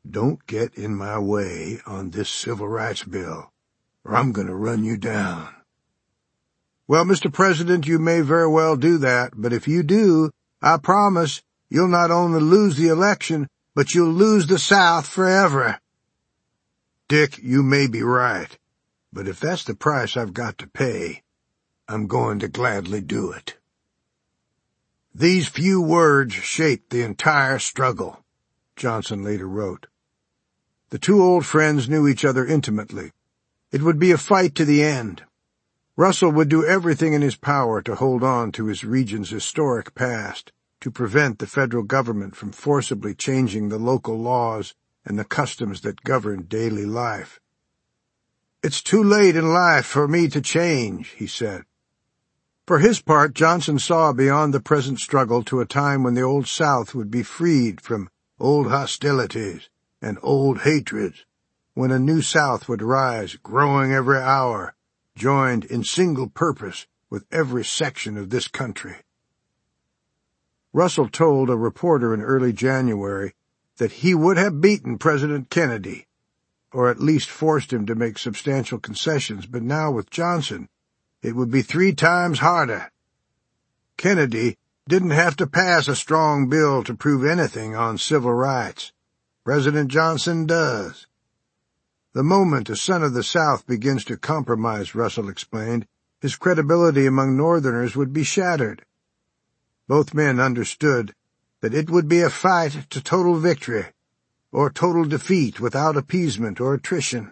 Don't get in my way on this civil rights bill, or I'm going to run you down. Well, Mr. President, you may very well do that, but if you do, I promise you'll not only lose the election, but you'll lose the South forever. Dick, you may be right, but if that's the price I've got to pay, I'm going to gladly do it. These few words shaped the entire struggle, Johnson later wrote. The two old friends knew each other intimately. It would be a fight to the end. Russell would do everything in his power to hold on to his region's historic past, to prevent the federal government from forcibly changing the local laws and the customs that govern daily life. "It's too late in life for me to change," he said. For his part, Johnson saw beyond the present struggle to a time when the Old South would be freed from old hostilities and old hatreds, when a new South would rise, growing every hour, joined in single purpose with every section of this country. Russell told a reporter in early January that he would have beaten President Kennedy, or at least forced him to make substantial concessions, but now with Johnson, it would be 3 times harder. Kennedy didn't have to pass a strong bill to prove anything on civil rights. President Johnson does. The moment a son of the South begins to compromise, Russell explained, his credibility among Northerners would be shattered. Both men understood that it would be a fight to total victory, or total defeat without appeasement or attrition.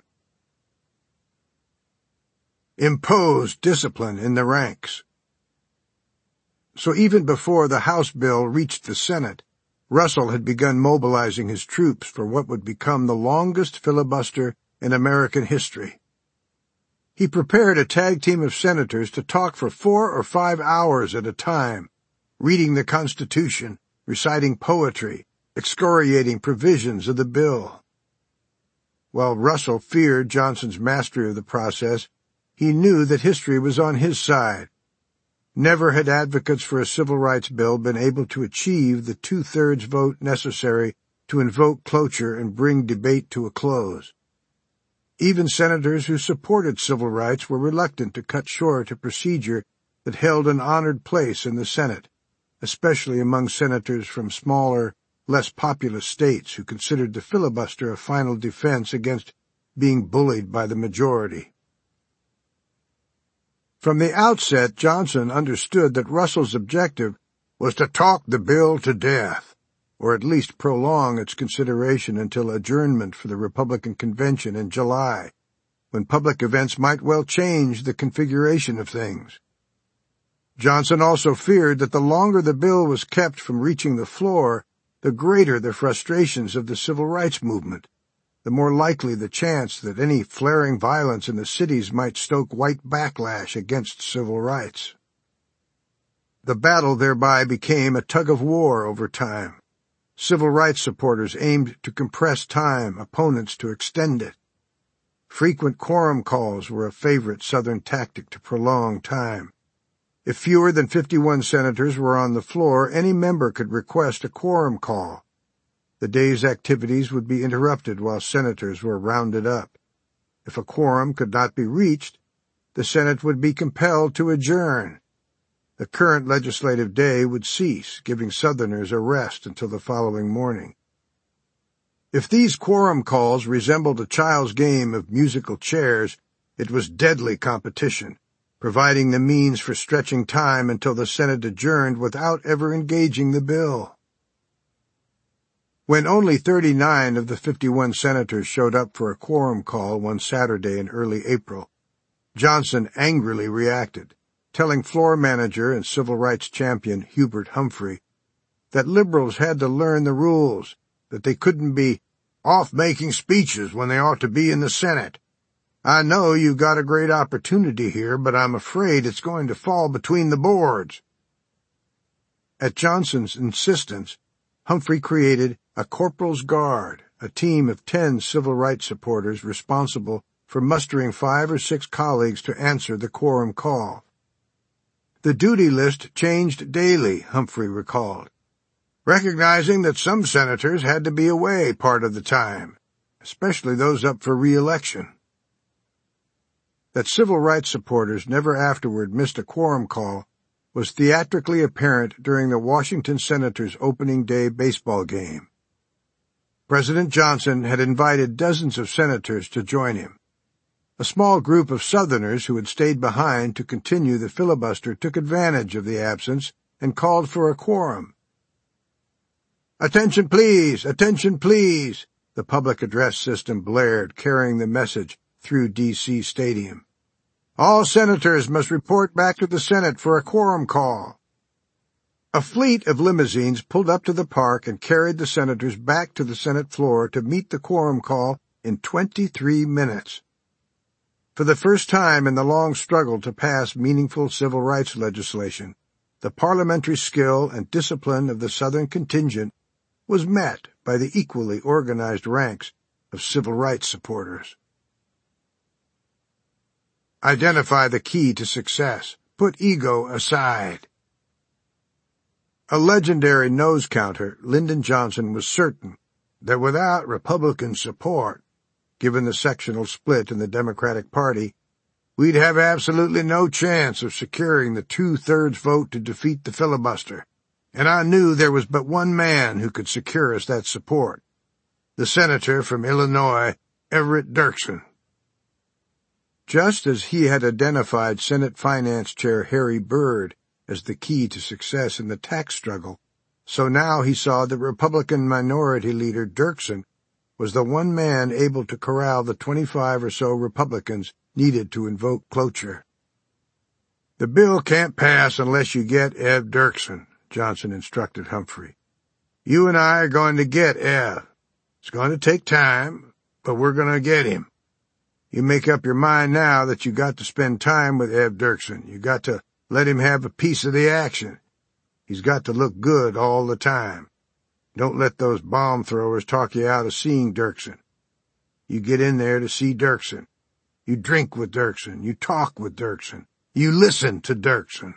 Impose discipline in the ranks. So even before the House bill reached the Senate, Russell had begun mobilizing his troops for what would become the longest filibuster in American history. He prepared a tag team of senators to talk for 4 or 5 hours at a time, reading the Constitution, reciting poetry, excoriating provisions of the bill. While Russell feared Johnson's mastery of the process, he knew that history was on his side. Never had advocates for a civil rights bill been able to achieve the 2/3 vote necessary to invoke cloture and bring debate to a close. Even senators who supported civil rights were reluctant to cut short a procedure that held an honored place in the Senate, especially among senators from smaller, less populous states who considered the filibuster a final defense against being bullied by the majority. From the outset, Johnson understood that Russell's objective was to talk the bill to death, or at least prolong its consideration until adjournment for the Republican convention in July, when public events might well change the configuration of things. Johnson also feared that the longer the bill was kept from reaching the floor, the greater the frustrations of the civil rights movement, the more likely the chance that any flaring violence in the cities might stoke white backlash against civil rights. The battle thereby became a tug-of-war over time. Civil rights supporters aimed to compress time, opponents to extend it. Frequent quorum calls were a favorite Southern tactic to prolong time. If fewer than 51 senators were on the floor, any member could request a quorum call. The day's activities would be interrupted while senators were rounded up. If a quorum could not be reached, the Senate would be compelled to adjourn. The current legislative day would cease, giving Southerners a rest until the following morning. If these quorum calls resembled a child's game of musical chairs, it was deadly competition, providing the means for stretching time until the Senate adjourned without ever engaging the bill. When only 39 of the 51 senators showed up for a quorum call one Saturday in early April, Johnson angrily reacted, telling floor manager and civil rights champion Hubert Humphrey that liberals had to learn the rules, that they couldn't be off making speeches when they ought to be in the Senate. I know you've got a great opportunity here, but I'm afraid it's going to fall between the boards. At Johnson's insistence, Humphrey created a Corporal's Guard, a team of 10 civil rights supporters responsible for mustering 5 or 6 colleagues to answer the quorum call. The duty list changed daily, Humphrey recalled. recognizing that some senators had to be away part of the time, especially those up for re-election. That civil rights supporters never afterward missed a quorum call was theatrically apparent during the Washington Senators' opening day baseball game. President Johnson had invited dozens of senators to join him. A small group of Southerners who had stayed behind to continue the filibuster took advantage of the absence and called for a quorum. "Attention, please! Attention, please!" the public address system blared, carrying the message through D.C. Stadium. "All senators must report back to the Senate for a quorum call." A fleet of limousines pulled up to the park and carried the senators back to the Senate floor to meet the quorum call in 23 minutes. For the first time in the long struggle to pass meaningful civil rights legislation, the parliamentary skill and discipline of the Southern contingent was met by the equally organized ranks of civil rights supporters. Identify the key to success. Put ego aside. A legendary nose counter, Lyndon Johnson was certain that without Republican support, given the sectional split in the Democratic Party, we'd have absolutely no chance of securing the 2/3 vote to defeat the filibuster, and I knew there was but one man who could secure us that support, the senator from Illinois, Everett Dirksen. Just as he had identified Senate Finance Chair Harry Byrd as the key to success in the tax struggle, so now he saw that Republican Minority Leader Dirksen was the one man able to corral the 25 or so Republicans needed to invoke cloture. "The bill can't pass unless you get Ev Dirksen," Johnson instructed Humphrey. "You and I are going to get Ev. It's going to take time, but we're going to get him. You make up your mind now that you got to spend time with Ev Dirksen. You got to let him have a piece of the action. He's got to look good all the time. Don't let those bomb throwers talk you out of seeing Dirksen. You get in there to see Dirksen. You drink with Dirksen. You talk with Dirksen. You listen to Dirksen."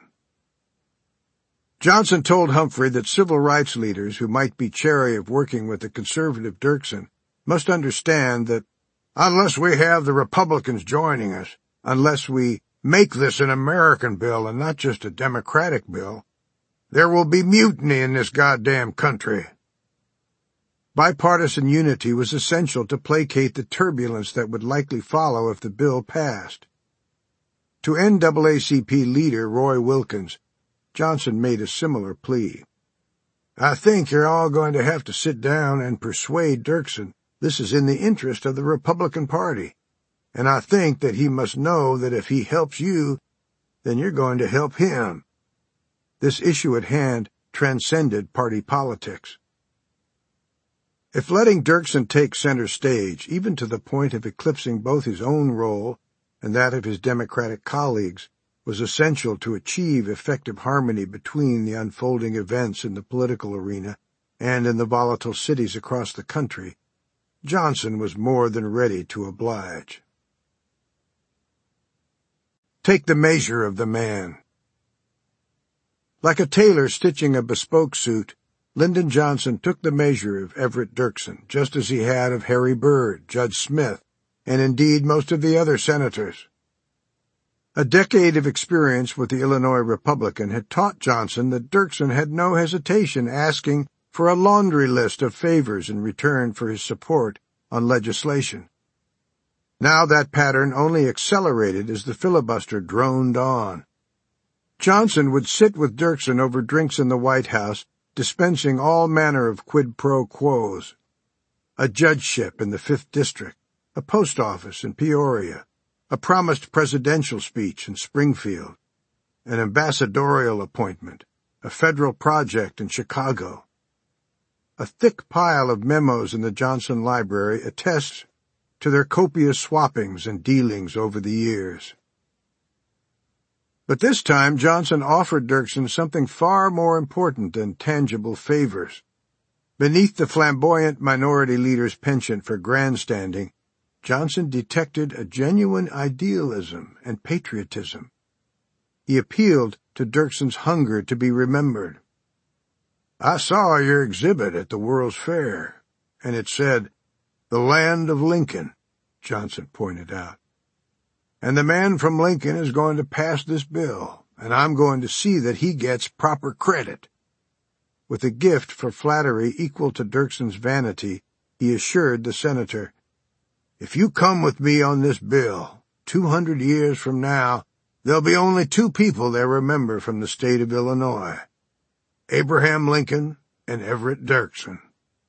Johnson told Humphrey that civil rights leaders who might be chary of working with the conservative Dirksen must understand that unless we have the Republicans joining us, unless we make this an American bill and not just a Democratic bill, there will be mutiny in this goddamn country. Bipartisan unity was essential to placate the turbulence that would likely follow if the bill passed. To NAACP leader Roy Wilkins, Johnson made a similar plea. "I think you're all going to have to sit down and persuade Dirksen this is in the interest of the Republican Party, and I think that he must know that if he helps you, then you're going to help him." This issue at hand transcended party politics. If letting Dirksen take center stage, even to the point of eclipsing both his own role and that of his Democratic colleagues, was essential to achieve effective harmony between the unfolding events in the political arena and in the volatile cities across the country, Johnson was more than ready to oblige. Take the measure of the man. Like a tailor stitching a bespoke suit, Lyndon Johnson took the measure of Everett Dirksen, just as he had of Harry Byrd, Judge Smith, and indeed most of the other senators. A decade of experience with the Illinois Republican had taught Johnson that Dirksen had no hesitation asking for a laundry list of favors in return for his support on legislation. Now that pattern only accelerated as the filibuster droned on. Johnson would sit with Dirksen over drinks in the White House, dispensing all manner of quid pro quos. A judgeship in the 5th District, a post office in Peoria, a promised presidential speech in Springfield, an ambassadorial appointment, a federal project in Chicago. A thick pile of memos in the Johnson Library attests to their copious swappings and dealings over the years. But this time Johnson offered Dirksen something far more important than tangible favors. Beneath the flamboyant minority leader's penchant for grandstanding, Johnson detected a genuine idealism and patriotism. He appealed to Dirksen's hunger to be remembered. I saw your exhibit at the World's Fair, and it said, 'The Land of Lincoln,'" Johnson pointed out. "And the man from Lincoln is going to pass this bill, and I'm going to see that he gets proper credit." With a gift for flattery equal to Dirkson's vanity, he assured the senator, "If you come with me on this bill, 200 years from now, there'll be only two people they remember from the state of Illinois, Abraham Lincoln and Everett Dirksen."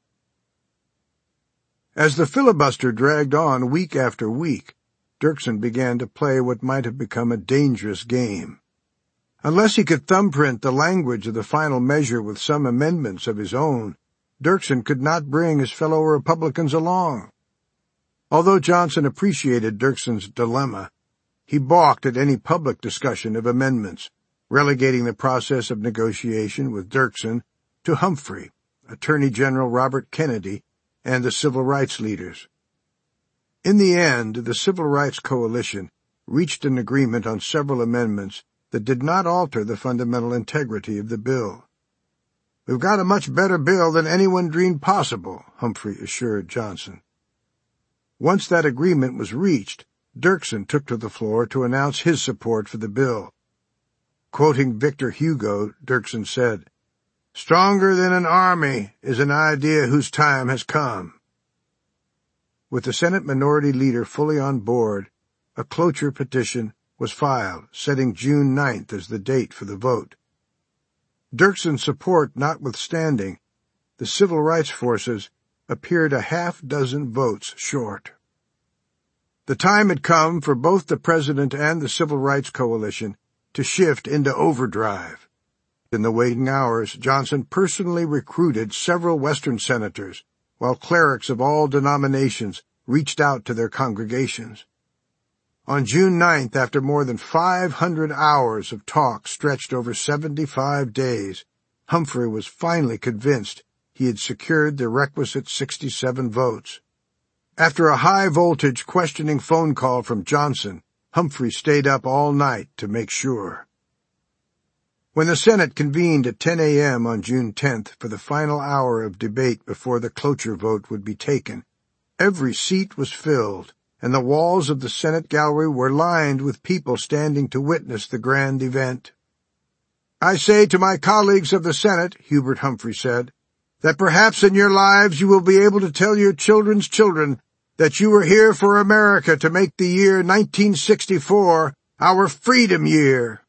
As the filibuster dragged on week after week, Dirksen began to play what might have become a dangerous game. Unless he could thumbprint the language of the final measure with some amendments of his own, Dirksen could not bring his fellow Republicans along. Although Johnson appreciated Dirksen's dilemma, he balked at any public discussion of amendments, relegating the process of negotiation with Dirksen to Humphrey, Attorney General Robert Kennedy, and the civil rights leaders. In the end, the Civil Rights Coalition reached an agreement on several amendments that did not alter the fundamental integrity of the bill. "We've got a much better bill than anyone dreamed possible," Humphrey assured Johnson. Once that agreement was reached, Dirksen took to the floor to announce his support for the bill. Quoting Victor Hugo, Dirksen said, "Stronger than an army is an idea whose time has come." With the Senate Minority Leader fully on board, a cloture petition was filed, setting June 9th as the date for the vote. Dirksen's support notwithstanding, the civil rights forces appeared a half-dozen votes short. The time had come for both the President and the Civil Rights Coalition to shift into overdrive. In the waiting hours, Johnson personally recruited several Western senators, while clerics of all denominations reached out to their congregations. On June 9th, after more than 500 hours of talk stretched over 75 days, Humphrey was finally convinced he had secured the requisite 67 votes. After a high-voltage questioning phone call from Johnson, Humphrey stayed up all night to make sure. When the Senate convened at 10 a.m. on June 10th for the final hour of debate before the cloture vote would be taken, every seat was filled, and the walls of the Senate gallery were lined with people standing to witness the grand event. "I say to my colleagues of the Senate," Hubert Humphrey said, "that perhaps in your lives you will be able to tell your children's children that you were here for America to make the year 1964 our freedom year."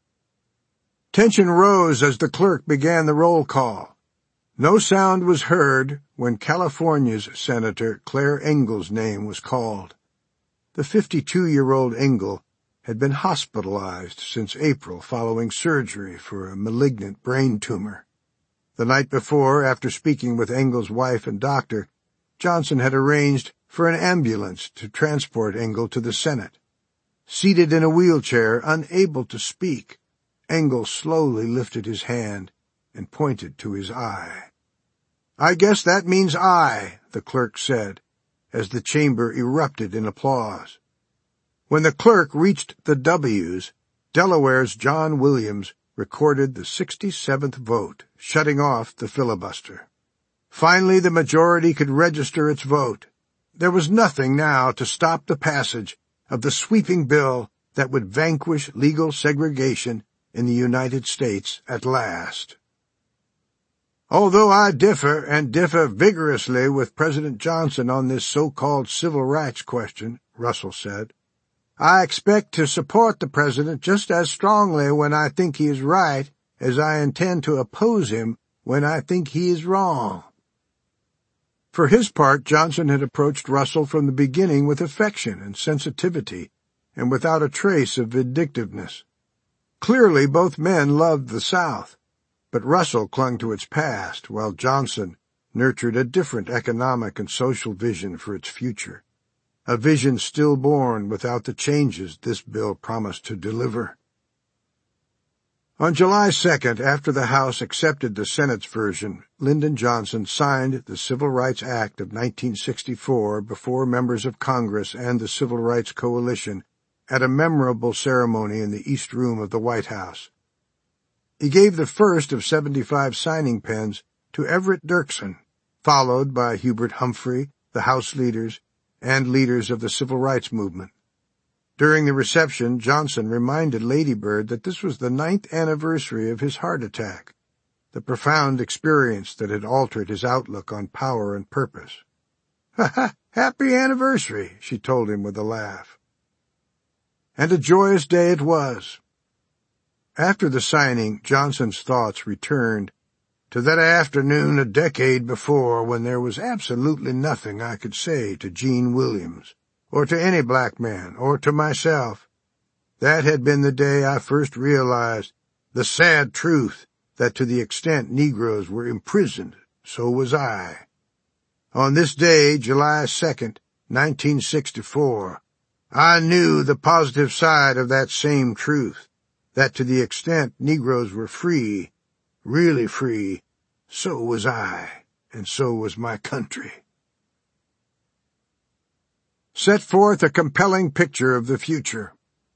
Tension rose as the clerk began the roll call. No sound was heard when California's Senator Claire Engel's name was called. The 52-year-old Engel had been hospitalized since April following surgery for a malignant brain tumor. The night before, after speaking with Engel's wife and doctor, Johnson had arranged for an ambulance to transport Engel to the Senate. Seated in a wheelchair, unable to speak, Engel slowly lifted his hand and pointed to his eye. "I guess that means aye," the clerk said, as the chamber erupted in applause. When the clerk reached the W's, Delaware's John Williams recorded the 67th vote, shutting off the filibuster. Finally, the majority could register its vote. There was nothing now to stop the passage of the sweeping bill that would vanquish legal segregation in the United States at last. "Although I differ, and differ vigorously, with President Johnson on this so-called civil rights question," Russell said, "I expect to support the President just as strongly when I think he is right as I intend to oppose him when I think he is wrong." For his part, Johnson had approached Russell from the beginning with affection and sensitivity, and without a trace of vindictiveness. Clearly, both men loved the South, but Russell clung to its past, while Johnson nurtured a different economic and social vision for its future, a vision stillborn without the changes this bill promised to deliver. On July 2nd, after the House accepted the Senate's version, Lyndon Johnson signed the Civil Rights Act of 1964 before members of Congress and the Civil Rights Coalition at a memorable ceremony in the East Room of the White House. He gave the first of 75 signing pens to Everett Dirksen, followed by Hubert Humphrey, the House leaders, and leaders of the Civil Rights Movement. During the reception, Johnson reminded Lady Bird that this was the 9th anniversary of his heart attack, the profound experience that had altered his outlook on power and purpose. "Ha ha! Happy anniversary," she told him with a laugh. And a joyous day it was. After the signing, Johnson's thoughts returned to that afternoon a decade before when there was absolutely nothing I could say to Gene Williams, or to any black man, or to myself. That had been the day I first realized the sad truth that to the extent Negroes were imprisoned, so was I. On this day, July 2nd, 1964, I knew the positive side of that same truth, that to the extent Negroes were free, really free, so was I, and so was my country. Set forth a compelling picture of the future.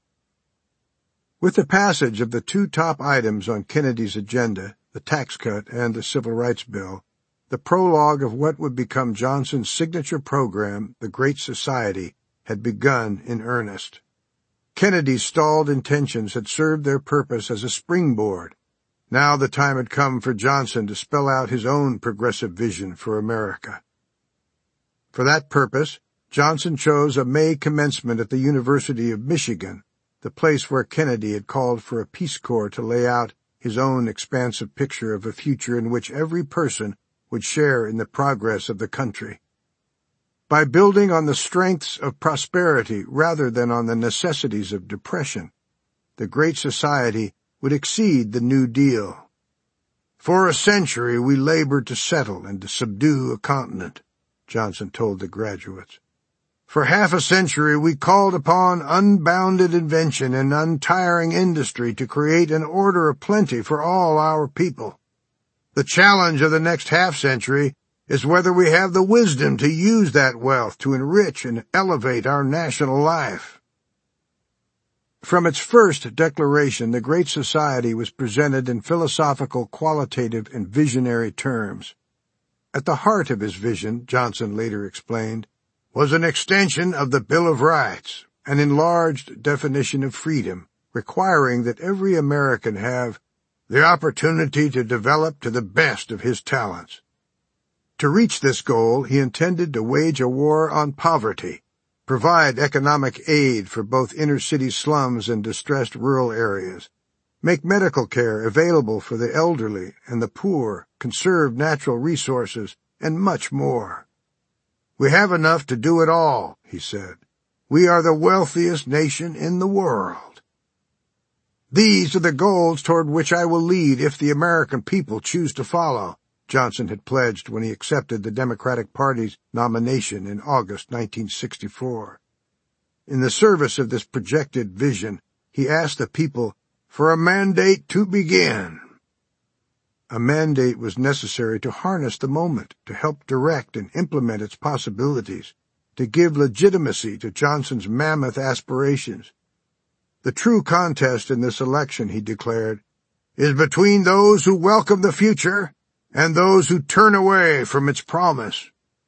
With the passage of the two top items on Kennedy's agenda, the tax cut and the Civil Rights Bill, the prologue of what would become Johnson's signature program, the Great Society, had begun in earnest. Kennedy's stalled intentions had served their purpose as a springboard. Now the time had come for Johnson to spell out his own progressive vision for America. For that purpose, Johnson chose a May commencement at the University of Michigan, the place where Kennedy had called for a Peace Corps to lay out his own expansive picture of a future in which every person would share in the progress of the country. By building on the strengths of prosperity rather than on the necessities of depression, the Great Society would exceed the New Deal. "For a century we labored to settle and to subdue a continent," Johnson told the graduates. "For half a century we called upon unbounded invention and untiring industry to create an order of plenty for all our people. The challenge of the next half-century is whether we have the wisdom to use that wealth to enrich and elevate our national life." From its first declaration, the Great Society was presented in philosophical, qualitative, and visionary terms. At the heart of his vision, Johnson later explained, was an extension of the Bill of Rights, an enlarged definition of freedom, requiring that every American have the opportunity to develop to the best of his talents. To reach this goal, he intended to wage a war on poverty, provide economic aid for both inner-city slums and distressed rural areas, make medical care available for the elderly and the poor, conserve natural resources, and much more. "We have enough to do it all," he said. "We are the wealthiest nation in the world. These are the goals toward which I will lead if the American people choose to follow," Johnson had pledged when he accepted the Democratic Party's nomination in August 1964. In the service of this projected vision, he asked the people for a mandate to begin. A mandate was necessary to harness the moment, to help direct and implement its possibilities, to give legitimacy to Johnson's mammoth aspirations. "The true contest in this election," he declared, "is between those who welcome the future and those who turn away from its promise."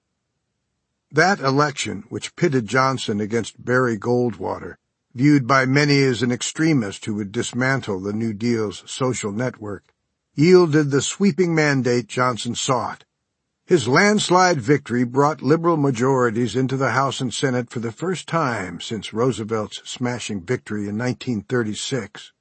That election, which pitted Johnson against Barry Goldwater, viewed by many as an extremist who would dismantle the New Deal's social network, yielded the sweeping mandate Johnson sought. His landslide victory brought liberal majorities into the House and Senate for the first time since Roosevelt's smashing victory in 1936.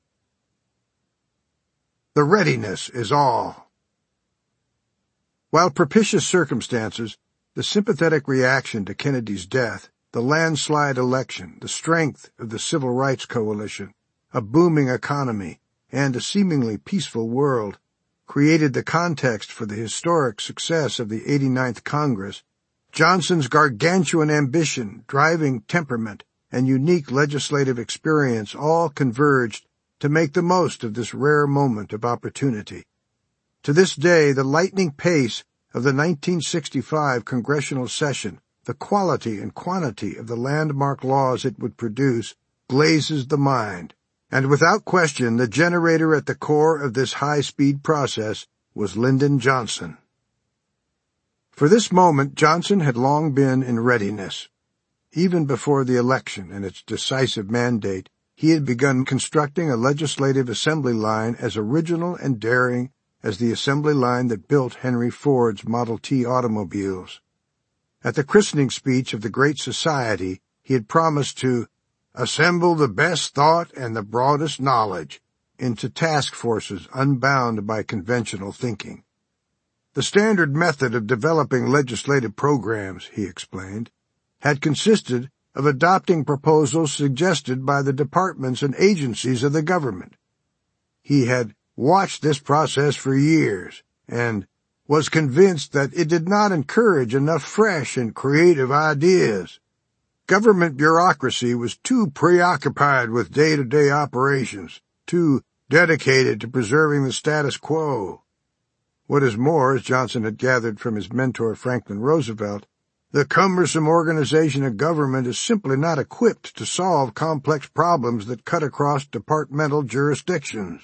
The readiness is all. While propitious circumstances, the sympathetic reaction to Kennedy's death, the landslide election, the strength of the Civil Rights Coalition, a booming economy, and a seemingly peaceful world created the context for the historic success of the 89th Congress, Johnson's gargantuan ambition, driving temperament, and unique legislative experience all converged to make the most of this rare moment of opportunity. To this day, the lightning pace of the 1965 congressional session, the quality and quantity of the landmark laws it would produce, glazes the mind. And without question, the generator at the core of this high-speed process was Lyndon Johnson. For this moment, Johnson had long been in readiness. Even before the election and its decisive mandate, he had begun constructing a legislative assembly line as original and daring as the assembly line that built Henry Ford's Model T automobiles. At the christening speech of the Great Society, he had promised to assemble the best thought and the broadest knowledge into task forces unbound by conventional thinking. The standard method of developing legislative programs, he explained, had consisted of adopting proposals suggested by the departments and agencies of the government. He had watched this process for years and was convinced that it did not encourage enough fresh and creative ideas. Government bureaucracy was too preoccupied with day-to-day operations, too dedicated to preserving the status quo. What is more, as Johnson had gathered from his mentor Franklin Roosevelt, the cumbersome organization of government is simply not equipped to solve complex problems that cut across departmental jurisdictions.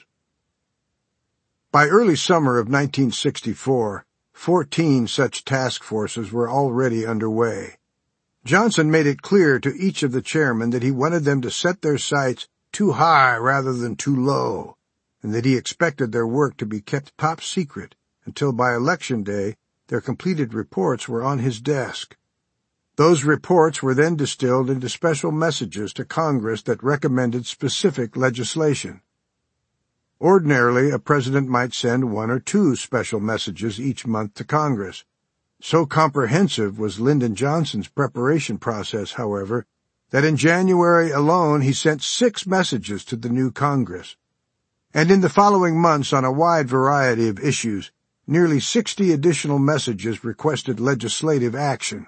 By early summer of 1964, 14 such task forces were already underway. Johnson made it clear to each of the chairmen that he wanted them to set their sights too high rather than too low, and that he expected their work to be kept top secret until by Election Day their completed reports were on his desk. Those reports were then distilled into special messages to Congress that recommended specific legislation. Ordinarily, a president might send 1 or 2 special messages each month to Congress. So comprehensive was Lyndon Johnson's preparation process, however, that in January alone he sent 6 messages to the new Congress. And in the following months, on a wide variety of issues, nearly 60 additional messages requested legislative action.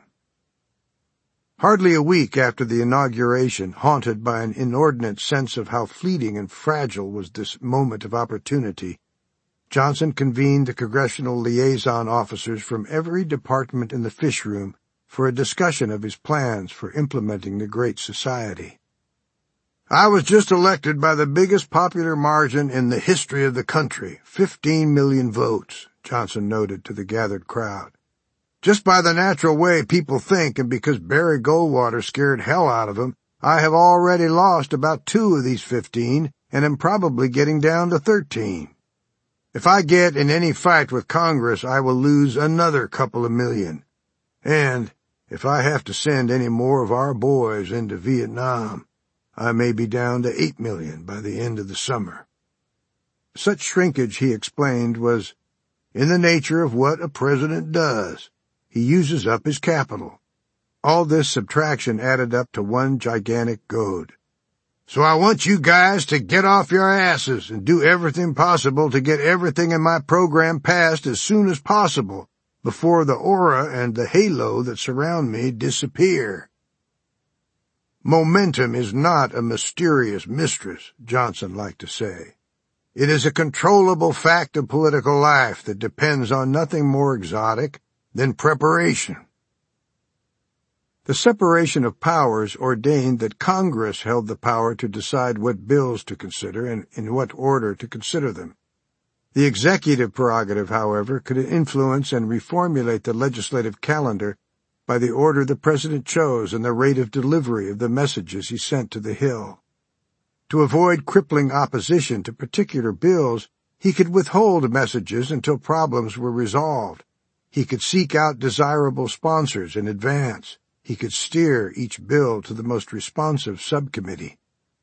Hardly a week after the inauguration, haunted by an inordinate sense of how fleeting and fragile was this moment of opportunity, Johnson convened the congressional liaison officers from every department in the fish room for a discussion of his plans for implementing the Great Society. "I was just elected by the biggest popular margin in the history of the country, 15 million votes, Johnson noted to the gathered crowd. "Just by the natural way people think, and because Barry Goldwater scared hell out of them, I have already lost about 2 of these 15, and am probably getting down to 13. If I get in any fight with Congress, I will lose another couple of million. And if I have to send any more of our boys into Vietnam, I may be down to 8 million by the end of the summer." Such shrinkage, he explained, was in the nature of what a president does. He uses up his capital. All this subtraction added up to one gigantic goad. "So I want you guys to get off your asses and do everything possible to get everything in my program passed as soon as possible, before the aura and the halo that surround me disappear." Momentum is not a mysterious mistress, Johnson liked to say. It is a controllable fact of political life that depends on nothing more exotic than preparation. The separation of powers ordained that Congress held the power to decide what bills to consider and in what order to consider them. The executive prerogative, however, could influence and reformulate the legislative calendar by the order the president chose and the rate of delivery of the messages he sent to the Hill. To avoid crippling opposition to particular bills, he could withhold messages until problems were resolved. He could seek out desirable sponsors in advance. He could steer each bill to the most responsive subcommittee.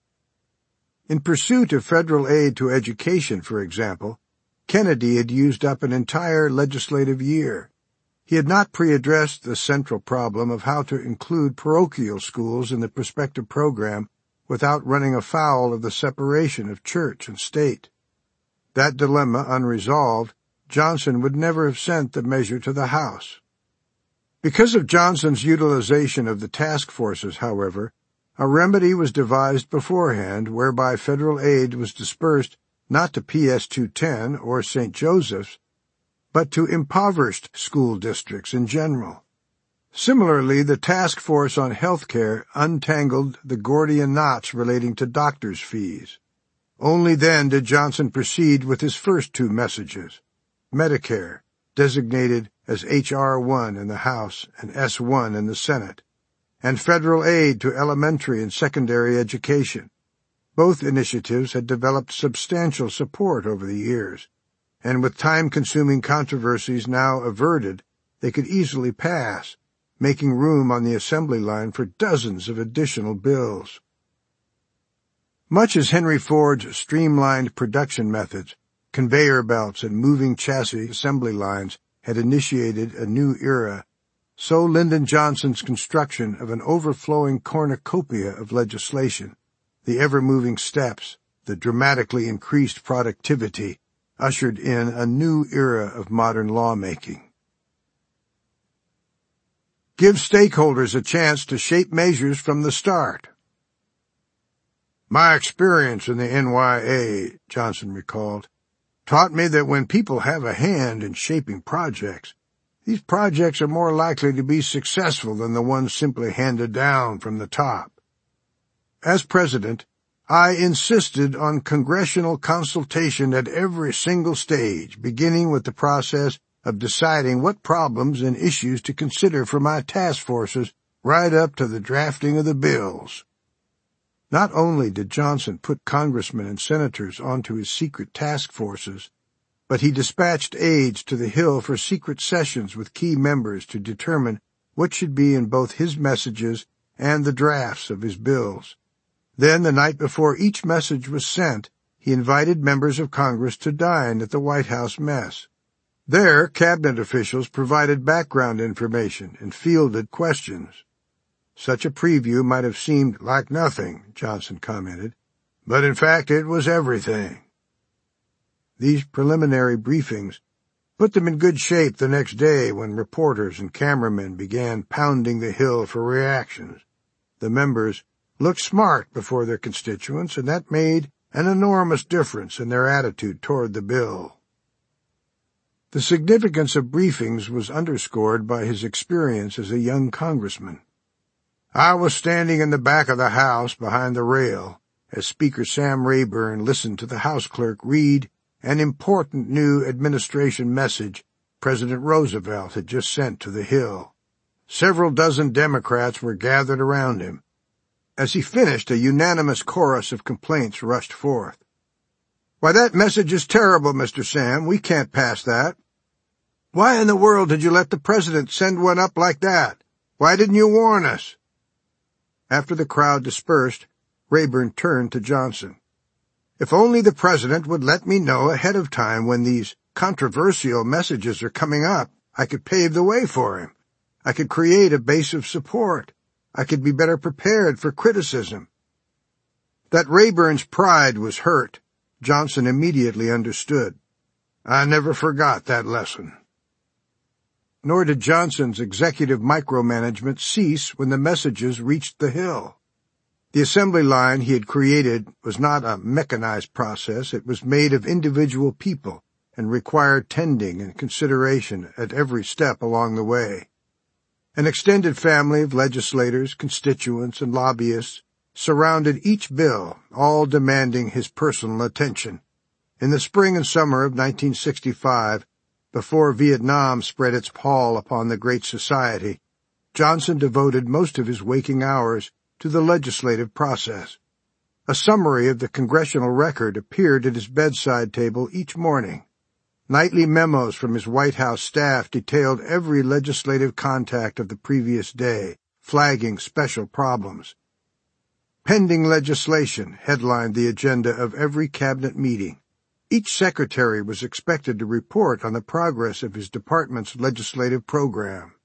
In pursuit of federal aid to education, for example, Kennedy had used up an entire legislative year. He had not pre-addressed the central problem of how to include parochial schools in the prospective program without running afoul of the separation of church and state. That dilemma unresolved, Johnson would never have sent the measure to the House. Because of Johnson's utilization of the task forces, however, a remedy was devised beforehand whereby federal aid was dispersed not to PS 210 or St. Joseph's, but to impoverished school districts in general. Similarly, the task force on health care untangled the Gordian knots relating to doctors' fees. Only then did Johnson proceed with his first two messages: Medicare, designated as H.R. 1 in the House and S.1 in the Senate, and federal aid to elementary and secondary education. Both initiatives had developed substantial support over the years, and with time-consuming controversies now averted, they could easily pass, making room on the assembly line for dozens of additional bills. Much as Henry Ford's streamlined production methods, conveyor belts, and moving chassis assembly lines had initiated a new era, so Lyndon Johnson's construction of an overflowing cornucopia of legislation, the ever-moving steps, the dramatically increased productivity, ushered in a new era of modern lawmaking. Give stakeholders a chance to shape measures from the start. My experience in the NYA, Johnson recalled, taught me that when people have a hand in shaping projects, these projects are more likely to be successful than the ones simply handed down from the top. As president, I insisted on congressional consultation at every single stage, beginning with the process of deciding what problems and issues to consider for my task forces right up to the drafting of the bills. Not only did Johnson put congressmen and senators onto his secret task forces, but he dispatched aides to the Hill for secret sessions with key members to determine what should be in both his messages and the drafts of his bills. Then, the night before each message was sent, he invited members of Congress to dine at the White House mess. There, cabinet officials provided background information and fielded questions. Such a preview might have seemed like nothing, Johnson commented, but in fact it was everything. These preliminary briefings put them in good shape the next day when reporters and cameramen began pounding the Hill for reactions. The members looked smart before their constituents, and that made an enormous difference in their attitude toward the bill. The significance of briefings was underscored by his experience as a young congressman. I was standing in the back of the House behind the rail as Speaker Sam Rayburn listened to the House clerk read an important new administration message President Roosevelt had just sent to the Hill. Several dozen Democrats were gathered around him. As he finished, a unanimous chorus of complaints rushed forth. "Why, that message is terrible, Mr. Sam. We can't pass that. Why in the world did you let the President send one up like that? Why didn't you warn us?" After the crowd dispersed, Rayburn turned to Johnson. "If only the President would let me know ahead of time when these controversial messages are coming up, I could pave the way for him. I could create a base of support. I could be better prepared for criticism." That Rayburn's pride was hurt, Johnson immediately understood. I never forgot that lesson. Nor did Johnson's executive micromanagement cease when the messages reached the Hill. The assembly line he had created was not a mechanized process. It was made of individual people and required tending and consideration at every step along the way. An extended family of legislators, constituents, and lobbyists surrounded each bill, all demanding his personal attention. In the spring and summer of 1965, before Vietnam spread its pall upon the Great Society, Johnson devoted most of his waking hours to the legislative process. A summary of the congressional record appeared at his bedside table each morning. Nightly memos from his White House staff detailed every legislative contact of the previous day, flagging special problems. Pending legislation headlined the agenda of every cabinet meeting. Each secretary was expected to report on the progress of his department's legislative program.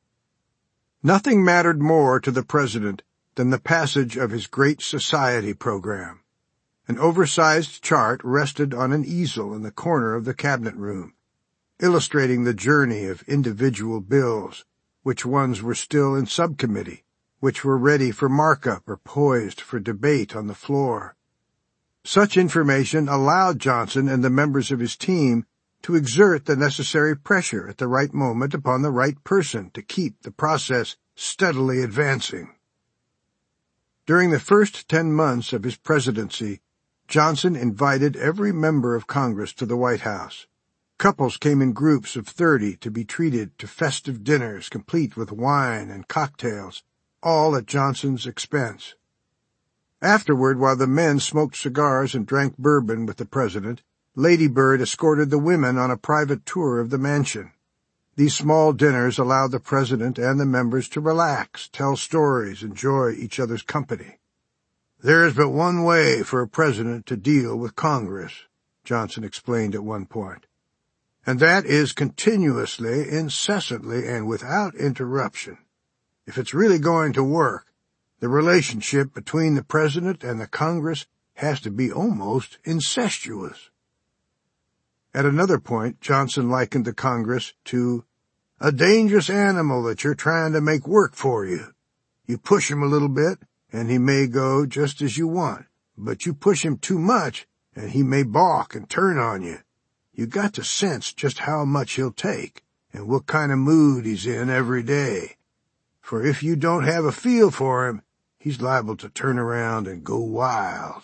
Nothing mattered more to the president than the passage of his Great Society program. An oversized chart rested on an easel in the corner of the cabinet room, illustrating the journey of individual bills, which ones were still in subcommittee, which were ready for markup or poised for debate on the floor. Such information allowed Johnson and the members of his team to exert the necessary pressure at the right moment upon the right person to keep the process steadily advancing. During the first 10 months of his presidency, Johnson invited every member of Congress to the White House. Couples came in groups of 30 to be treated to festive dinners complete with wine and cocktails, all at Johnson's expense. Afterward, while the men smoked cigars and drank bourbon with the president, Lady Bird escorted the women on a private tour of the mansion. These small dinners allowed the president and the members to relax, tell stories, enjoy each other's company. "There is but one way for a president to deal with Congress," Johnson explained at one point, "and that is continuously, incessantly, and without interruption. If it's really going to work, the relationship between the president and the Congress has to be almost incestuous." At another point, Johnson likened the Congress to a dangerous animal that you're trying to make work for you. You push him a little bit, and he may go just as you want, but you push him too much, and he may balk and turn on you. You got to sense just how much he'll take, and what kind of mood he's in every day. For if you don't have a feel for him, he's liable to turn around and go wild.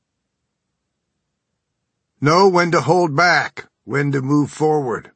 Know when to hold back, when to move forward.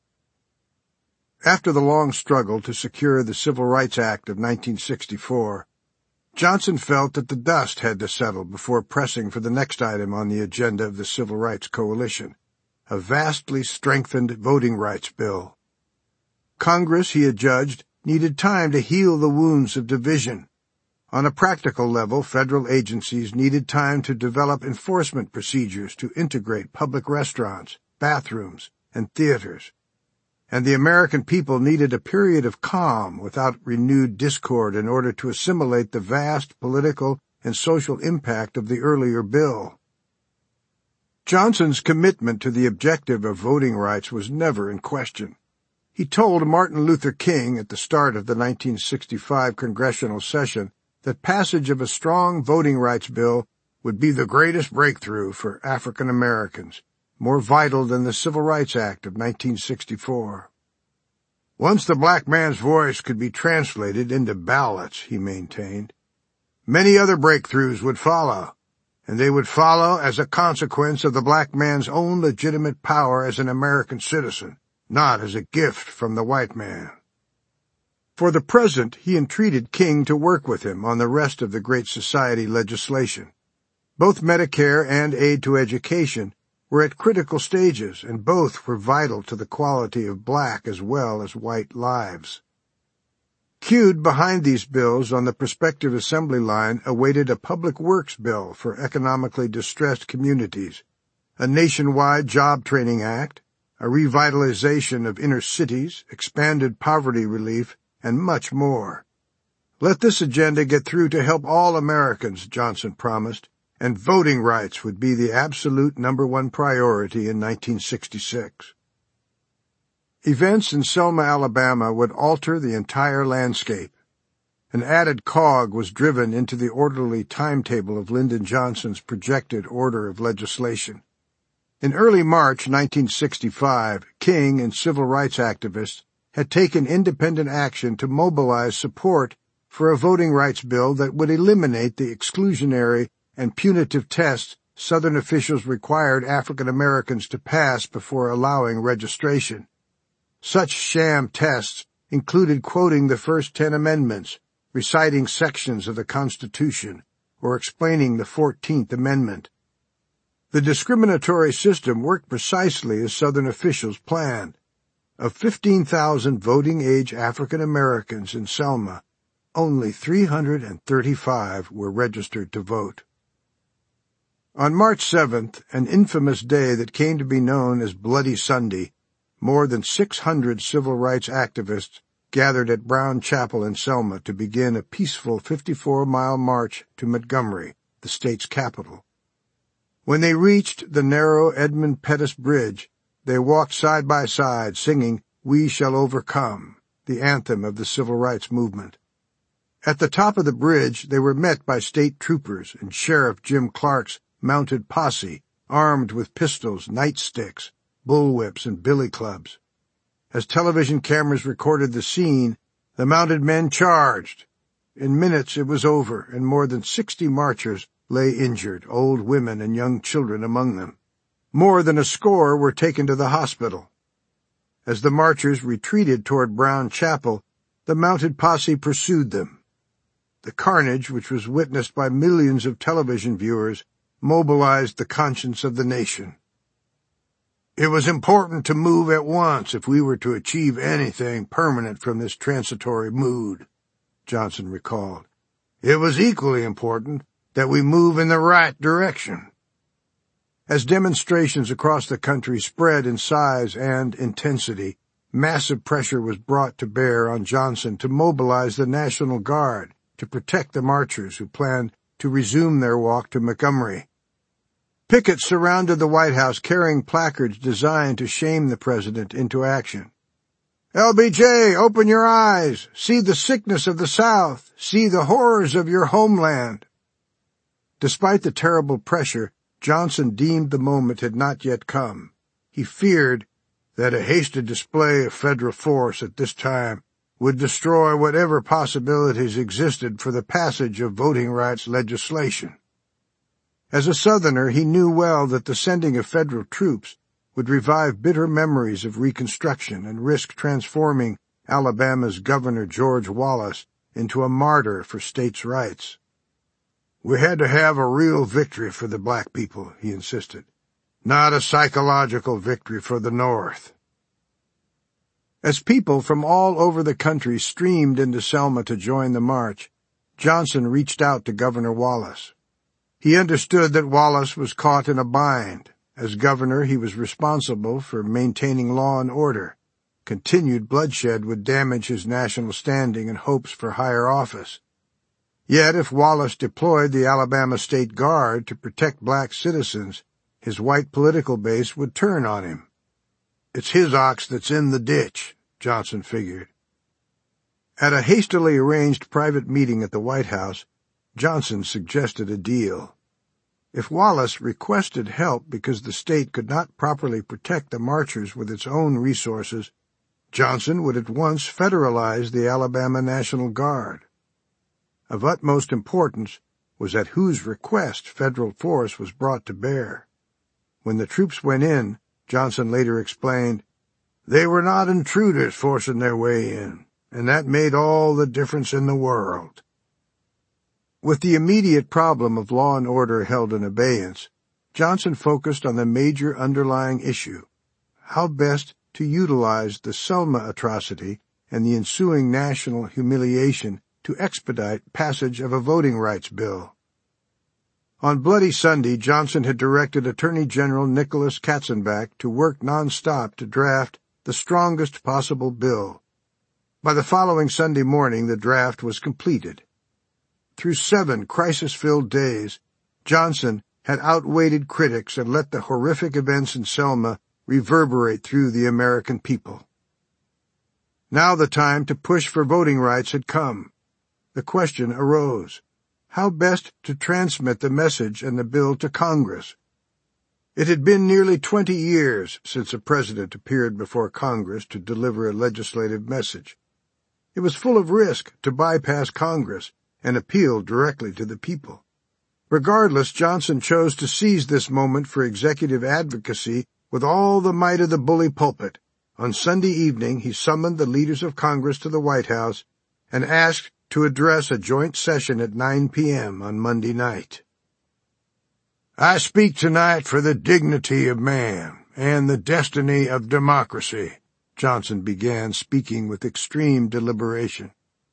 After the long struggle to secure the Civil Rights Act of 1964, Johnson felt that the dust had to settle before pressing for the next item on the agenda of the Civil Rights Coalition, a vastly strengthened voting rights bill. Congress, he had judged, needed time to heal the wounds of division. On a practical level, federal agencies needed time to develop enforcement procedures to integrate public restaurants, bathrooms, and theaters. And the American people needed a period of calm without renewed discord in order to assimilate the vast political and social impact of the earlier bill. Johnson's commitment to the objective of voting rights was never in question. He told Martin Luther King at the start of the 1965 congressional session that passage of a strong voting rights bill would be the greatest breakthrough for African Americans, more vital than the Civil Rights Act of 1964. Once the black man's voice could be translated into ballots, he maintained, many other breakthroughs would follow, and they would follow as a consequence of the black man's own legitimate power as an American citizen, not as a gift from the white man. For the present, he entreated King to work with him on the rest of the Great Society legislation. Both Medicare and aid to education were at critical stages, and both were vital to the quality of black as well as white lives. Queued behind these bills on the prospective assembly line awaited a public works bill for economically distressed communities, a nationwide job training act, a revitalization of inner cities, expanded poverty relief, and much more. Let this agenda get through to help all Americans, Johnson promised, and voting rights would be the absolute #1 priority in 1966. Events in Selma, Alabama would alter the entire landscape. An added cog was driven into the orderly timetable of Lyndon Johnson's projected order of legislation. In early March 1965, King and civil rights activists had taken independent action to mobilize support for a voting rights bill that would eliminate the exclusionary and punitive tests Southern officials required African Americans to pass before allowing registration. Such sham tests included quoting the first 10 amendments, reciting sections of the Constitution, or explaining the 14th Amendment. The discriminatory system worked precisely as Southern officials planned. Of 15,000 voting-age African Americans in Selma, only 335 were registered to vote. On March 7th, an infamous day that came to be known as Bloody Sunday, more than 600 civil rights activists gathered at Brown Chapel in Selma to begin a peaceful 54-mile march to Montgomery, the state's capital. When they reached the narrow Edmund Pettus Bridge, they walked side by side, singing "We Shall Overcome," the anthem of the civil rights movement. At the top of the bridge, they were met by state troopers and Sheriff Jim Clark's mounted posse, armed with pistols, nightsticks, bullwhips, and billy clubs. As television cameras recorded the scene, the mounted men charged. In minutes it was over, and more than 60 marchers lay injured, old women and young children among them. More than a score were taken to the hospital. As the marchers retreated toward Brown Chapel, the mounted posse pursued them. The carnage, which was witnessed by millions of television viewers, mobilized the conscience of the nation. It was important to move at once if we were to achieve anything permanent from this transitory mood, Johnson recalled. It was equally important that we move in the right direction. As demonstrations across the country spread in size and intensity, massive pressure was brought to bear on Johnson to mobilize the National Guard to protect the marchers who planned to resume their walk to Montgomery. Pickets surrounded the White House carrying placards designed to shame the president into action. LBJ, open your eyes. See the sickness of the South. See the horrors of your homeland. Despite the terrible pressure, Johnson deemed the moment had not yet come. He feared that a hasty display of federal force at this time would destroy whatever possibilities existed for the passage of voting rights legislation. As a Southerner, he knew well that the sending of federal troops would revive bitter memories of Reconstruction and risk transforming Alabama's Governor George Wallace into a martyr for states' rights. We had to have a real victory for the black people, he insisted, not a psychological victory for the North. As people from all over the country streamed into Selma to join the march, Johnson reached out to Governor Wallace. He understood that Wallace was caught in a bind. As governor, he was responsible for maintaining law and order. Continued bloodshed would damage his national standing and hopes for higher office. Yet if Wallace deployed the Alabama State Guard to protect black citizens, his white political base would turn on him. It's his ox that's in the ditch, Johnson figured. At a hastily arranged private meeting at the White House, Johnson suggested a deal. If Wallace requested help because the state could not properly protect the marchers with its own resources, Johnson would at once federalize the Alabama National Guard. Of utmost importance was at whose request federal force was brought to bear. When the troops went in, Johnson later explained, they were not intruders forcing their way in, and that made all the difference in the world. With the immediate problem of law and order held in abeyance, Johnson focused on the major underlying issue, how best to utilize the Selma atrocity and the ensuing national humiliation to expedite passage of a voting rights bill. On Bloody Sunday, Johnson had directed Attorney General Nicholas Katzenbach to work nonstop to draft the strongest possible bill. By the following Sunday morning, the draft was completed. Through 7 crisis-filled days, Johnson had outweighted critics and let the horrific events in Selma reverberate through the American people. Now the time to push for voting rights had come. The question arose, how best to transmit the message and the bill to Congress? It had been nearly 20 years since a president appeared before Congress to deliver a legislative message. It was full of risk to bypass Congress and appeal directly to the people. Regardless, Johnson chose to seize this moment for executive advocacy with all the might of the bully pulpit. On Sunday evening, he summoned the leaders of Congress to the White House and asked to address a joint session at 9 p.m. on Monday night. I speak tonight for the dignity of man and the destiny of democracy, Johnson began, speaking with extreme deliberation.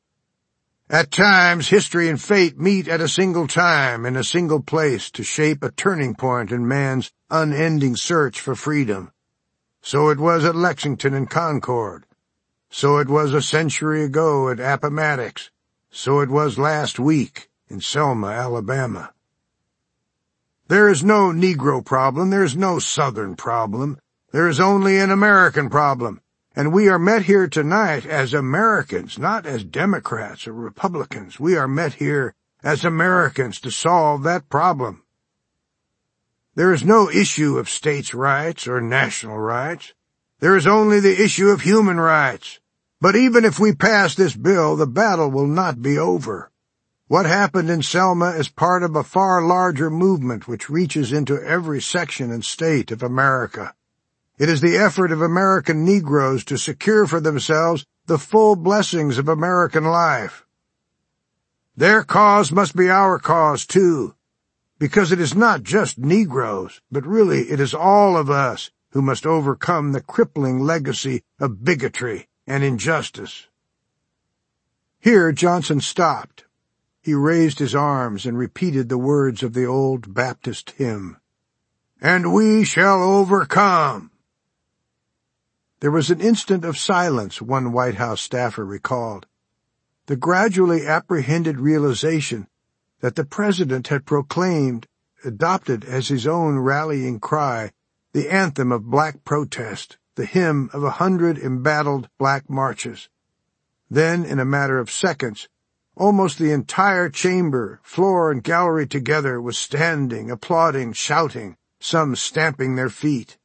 At times, history and fate meet at a single time in a single place to shape a turning point in man's unending search for freedom. So it was at Lexington and Concord. So it was a century ago at Appomattox. So it was last week in Selma, Alabama. There is no Negro problem. There is no Southern problem. There is only an American problem. And we are met here tonight as Americans, not as Democrats or Republicans. We are met here as Americans to solve that problem. There is no issue of states' rights or national rights. There is only the issue of human rights. But even if we pass this bill, the battle will not be over. What happened in Selma is part of a far larger movement which reaches into every section and state of America. It is the effort of American Negroes to secure for themselves the full blessings of American life. Their cause must be our cause, too, because it is not just Negroes, but really it is all of us who must overcome the crippling legacy of bigotry and injustice. Here Johnson stopped. He raised his arms and repeated the words of the old Baptist hymn, "And we shall overcome." There was an instant of silence, one White House staffer recalled. The gradually apprehended realization that the President had proclaimed, adopted as his own rallying cry, the anthem of black protest, the hymn of 100 embattled black marches. Then, in a matter of seconds, almost the entire chamber, floor and gallery together, was standing, applauding, shouting, some stamping their feet.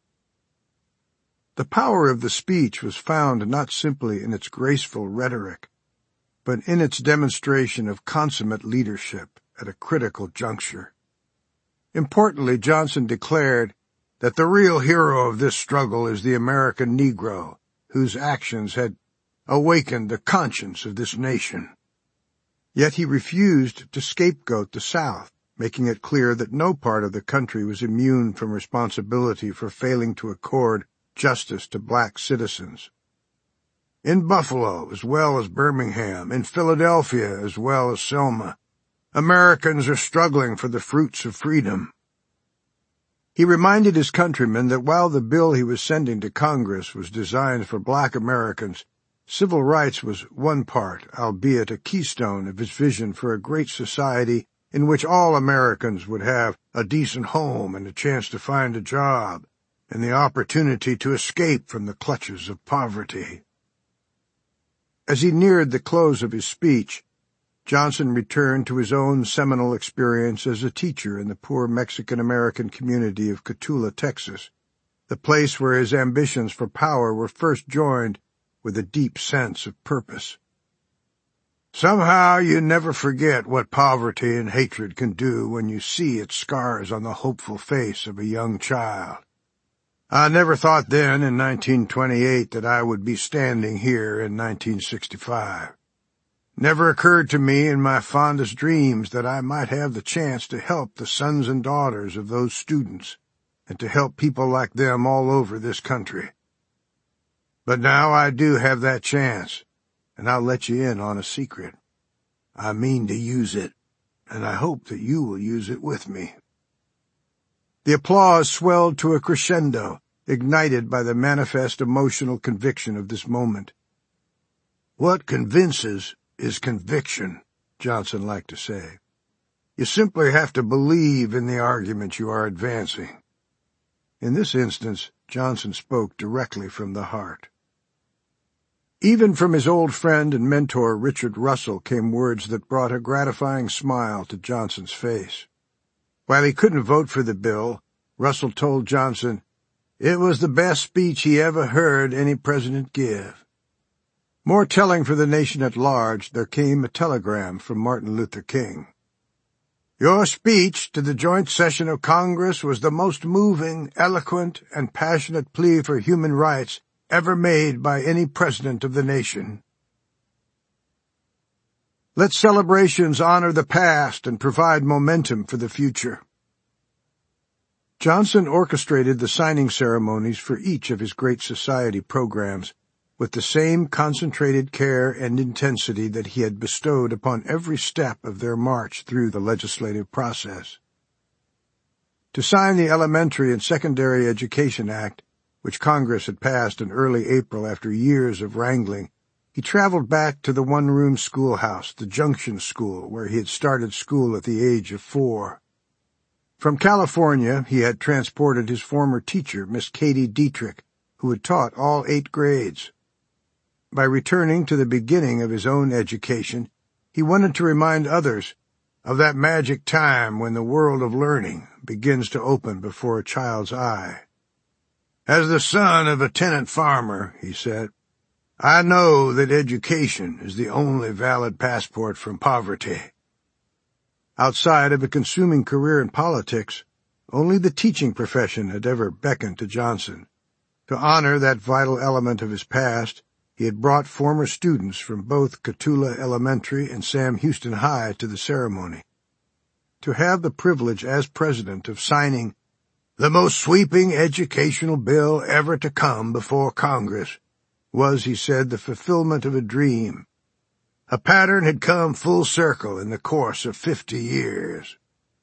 The power of the speech was found not simply in its graceful rhetoric, but in its demonstration of consummate leadership at a critical juncture. Importantly, Johnson declared that the real hero of this struggle is the American Negro, whose actions had awakened the conscience of this nation. Yet he refused to scapegoat the South, making it clear that no part of the country was immune from responsibility for failing to accord justice to black citizens. In Buffalo, as well as Birmingham, in Philadelphia, as well as Selma, Americans are struggling for the fruits of freedom. He reminded his countrymen that while the bill he was sending to Congress was designed for black Americans, civil rights was one part, albeit a keystone, of his vision for a great society in which all Americans would have a decent home and a chance to find a job, and the opportunity to escape from the clutches of poverty. As he neared the close of his speech, Johnson returned to his own seminal experience as a teacher in the poor Mexican-American community of Cotulla, Texas, the place where his ambitions for power were first joined with a deep sense of purpose. Somehow you never forget what poverty and hatred can do when you see its scars on the hopeful face of a young child. I never thought then, in 1928, that I would be standing here in 1965. Never occurred to me in my fondest dreams that I might have the chance to help the sons and daughters of those students, and to help people like them all over this country. But now I do have that chance, and I'll let you in on a secret. I mean to use it, and I hope that you will use it with me. The applause swelled to a crescendo, ignited by the manifest emotional conviction of this moment. What convinces is conviction, Johnson liked to say. You simply have to believe in the argument you are advancing. In this instance, Johnson spoke directly from the heart. Even from his old friend and mentor Richard Russell came words that brought a gratifying smile to Johnson's face. While he couldn't vote for the bill, Russell told Johnson it was the best speech he ever heard any president give. More telling for the nation at large, there came a telegram from Martin Luther King. Your speech to the joint session of Congress was the most moving, eloquent, and passionate plea for human rights ever made by any president of the nation. Let celebrations honor the past and provide momentum for the future. Johnson orchestrated the signing ceremonies for each of his Great Society programs with the same concentrated care and intensity that he had bestowed upon every step of their march through the legislative process. To sign the Elementary and Secondary Education Act, which Congress had passed in early April after years of wrangling, he traveled back to the one-room schoolhouse, the Junction School, where he had started school at the age of 4. From California, he had transported his former teacher, Miss Katie Dietrich, who had taught all 8 grades. By returning to the beginning of his own education, he wanted to remind others of that magic time when the world of learning begins to open before a child's eye. As the son of a tenant farmer, he said, I know that education is the only valid passport from poverty. Outside of a consuming career in politics, only the teaching profession had ever beckoned to Johnson. To honor that vital element of his past, he had brought former students from both Cotulla Elementary and Sam Houston High to the ceremony. To have the privilege as president of signing the most sweeping educational bill ever to come before Congress was, he said, the fulfillment of a dream. A pattern had come full circle in the course of 50 years.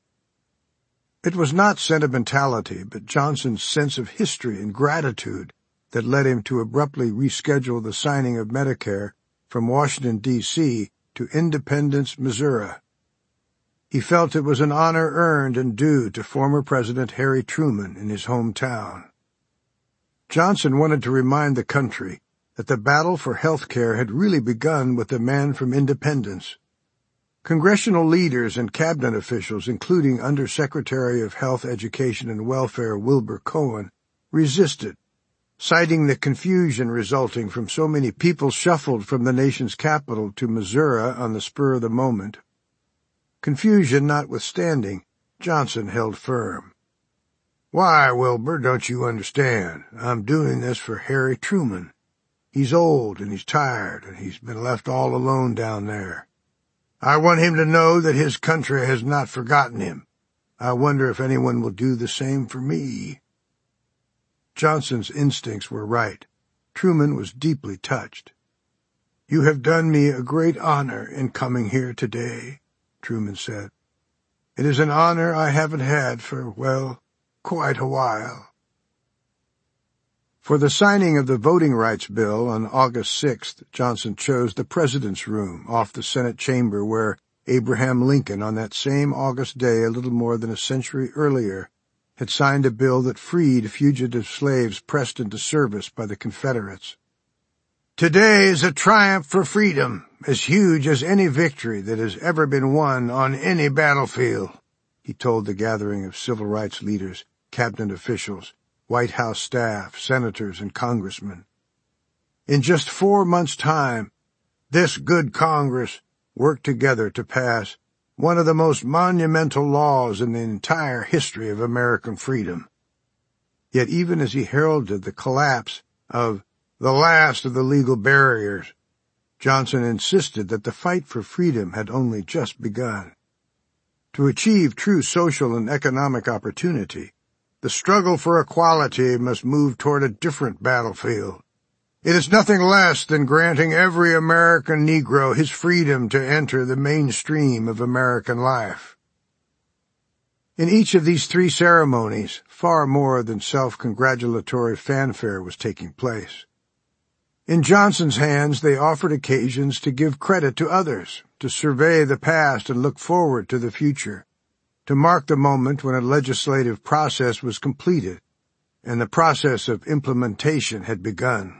It was not sentimentality, but Johnson's sense of history and gratitude that led him to abruptly reschedule the signing of Medicare from Washington, D.C. to Independence, Missouri. He felt it was an honor earned and due to former President Harry Truman in his hometown. Johnson wanted to remind the country that the battle for health care had really begun with the man from Independence. Congressional leaders and cabinet officials, including Undersecretary of Health, Education, and Welfare Wilbur Cohen, resisted, citing the confusion resulting from so many people shuffled from the nation's capital to Missouri on the spur of the moment. Confusion notwithstanding, Johnson held firm. "Why, Wilbur, don't you understand? I'm doing this for Harry Truman. He's old and he's tired and he's been left all alone down there. I want him to know that his country has not forgotten him. I wonder if anyone will do the same for me." Johnson's instincts were right. Truman was deeply touched. "You have done me a great honor in coming here today," Truman said. "It is an honor I haven't had for, well, quite a while." For the signing of the Voting Rights Bill on August 6th, Johnson chose the President's Room off the Senate chamber where Abraham Lincoln, on that same August day a little more than a century earlier, had signed a bill that freed fugitive slaves pressed into service by the Confederates. "Today is a triumph for freedom, as huge as any victory that has ever been won on any battlefield," he told the gathering of civil rights leaders, cabinet officials, White House staff, senators, and congressmen. In just 4 months' time, this good Congress worked together to pass one of the most monumental laws in the entire history of American freedom. Yet even as he heralded the collapse of the last of the legal barriers, Johnson insisted that the fight for freedom had only just begun. To achieve true social and economic opportunity, the struggle for equality must move toward a different battlefield. It is nothing less than granting every American Negro his freedom to enter the mainstream of American life. In each of these 3 ceremonies, far more than self-congratulatory fanfare was taking place. In Johnson's hands, they offered occasions to give credit to others, to survey the past and look forward to the future, to mark the moment when a legislative process was completed and the process of implementation had begun.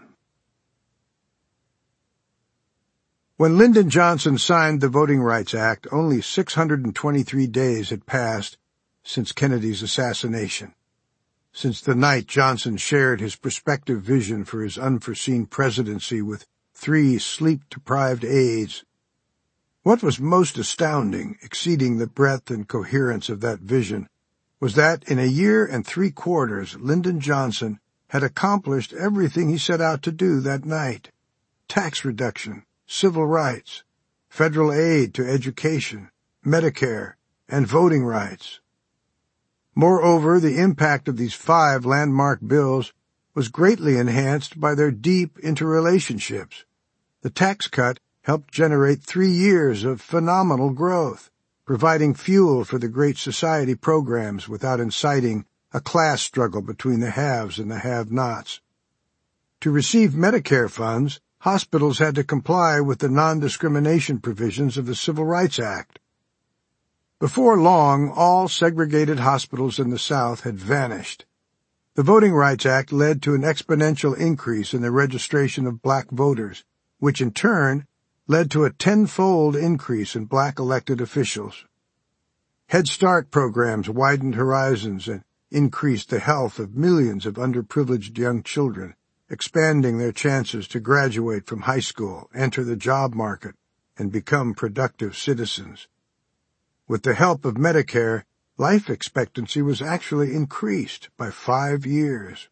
When Lyndon Johnson signed the Voting Rights Act, only 623 days had passed since Kennedy's assassination, since the night Johnson shared his prospective vision for his unforeseen presidency with 3 sleep-deprived aides. What was most astounding, exceeding the breadth and coherence of that vision, was that in 1 year and 3/4, Lyndon Johnson had accomplished everything he set out to do that night: tax reduction, civil rights, federal aid to education, Medicare, and voting rights. Moreover, the impact of these 5 landmark bills was greatly enhanced by their deep interrelationships. The tax cut helped generate 3 years of phenomenal growth, providing fuel for the Great Society programs without inciting a class struggle between the haves and the have-nots. To receive Medicare funds, hospitals had to comply with the non-discrimination provisions of the Civil Rights Act. Before long, all segregated hospitals in the South had vanished. The Voting Rights Act led to an exponential increase in the registration of black voters, which in turn led to a 10-fold increase in black elected officials. Head Start programs widened horizons and increased the health of millions of underprivileged young children, expanding their chances to graduate from high school, enter the job market, and become productive citizens. With the help of Medicare, life expectancy was actually increased by 5 years.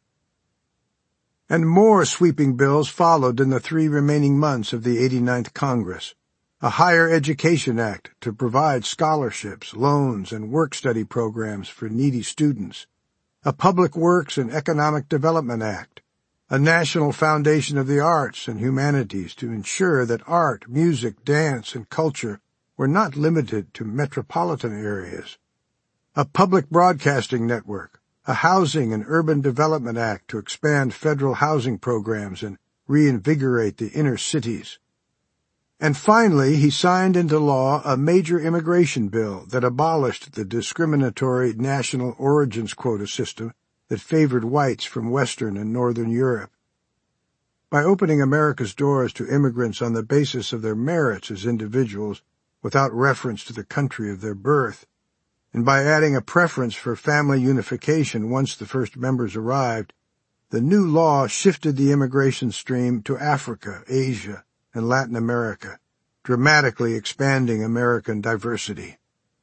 And more sweeping bills followed in the 3 remaining months of the 89th Congress. A Higher Education Act to provide scholarships, loans, and work-study programs for needy students. A Public Works and Economic Development Act. A National Foundation of the Arts and Humanities to ensure that art, music, dance, and culture were not limited to metropolitan areas. A Public Broadcasting Network. A Housing and Urban Development Act to expand federal housing programs and reinvigorate the inner cities. And finally, he signed into law a major immigration bill that abolished the discriminatory national origins quota system that favored whites from Western and Northern Europe. By opening America's doors to immigrants on the basis of their merits as individuals, without reference to the country of their birth, and by adding a preference for family unification once the first members arrived, the new law shifted the immigration stream to Africa, Asia, and Latin America, dramatically expanding American diversity.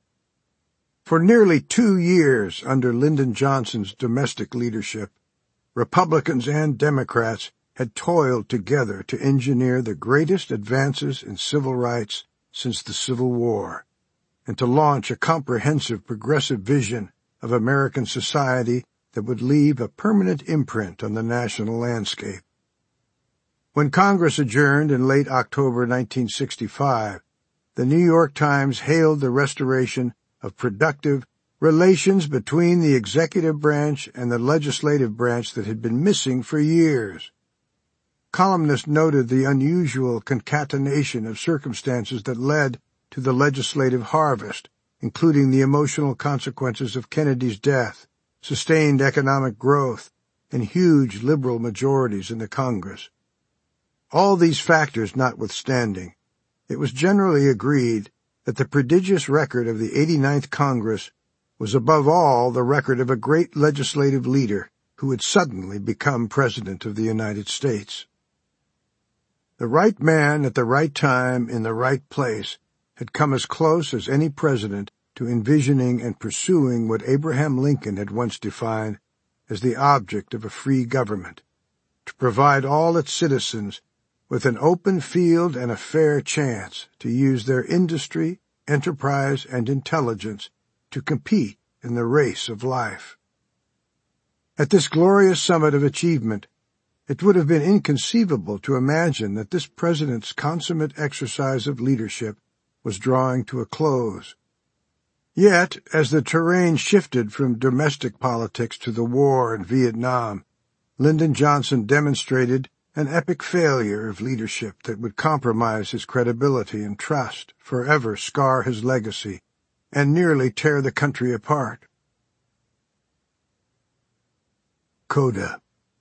For nearly 2 years under Lyndon Johnson's domestic leadership, Republicans and Democrats had toiled together to engineer the greatest advances in civil rights since the Civil War, and to launch a comprehensive progressive vision of American society that would leave a permanent imprint on the national landscape. When Congress adjourned in late October 1965, the New York Times hailed the restoration of productive relations between the executive branch and the legislative branch that had been missing for years. Columnists noted the unusual concatenation of circumstances that led to the legislative harvest, including the emotional consequences of Kennedy's death, sustained economic growth, and huge liberal majorities in the Congress. All these factors notwithstanding, it was generally agreed that the prodigious record of the 89th Congress was above all the record of a great legislative leader who had suddenly become President of the United States. The right man at the right time in the right place had come as close as any president to envisioning and pursuing what Abraham Lincoln had once defined as the object of a free government, to provide all its citizens with an open field and a fair chance to use their industry, enterprise, and intelligence to compete in the race of life. At this glorious summit of achievement, it would have been inconceivable to imagine that this president's consummate exercise of leadership was drawing to a close. Yet, as the terrain shifted from domestic politics to the war in Vietnam, Lyndon Johnson demonstrated an epic failure of leadership that would compromise his credibility and trust, forever scar his legacy, and nearly tear the country apart. Coda.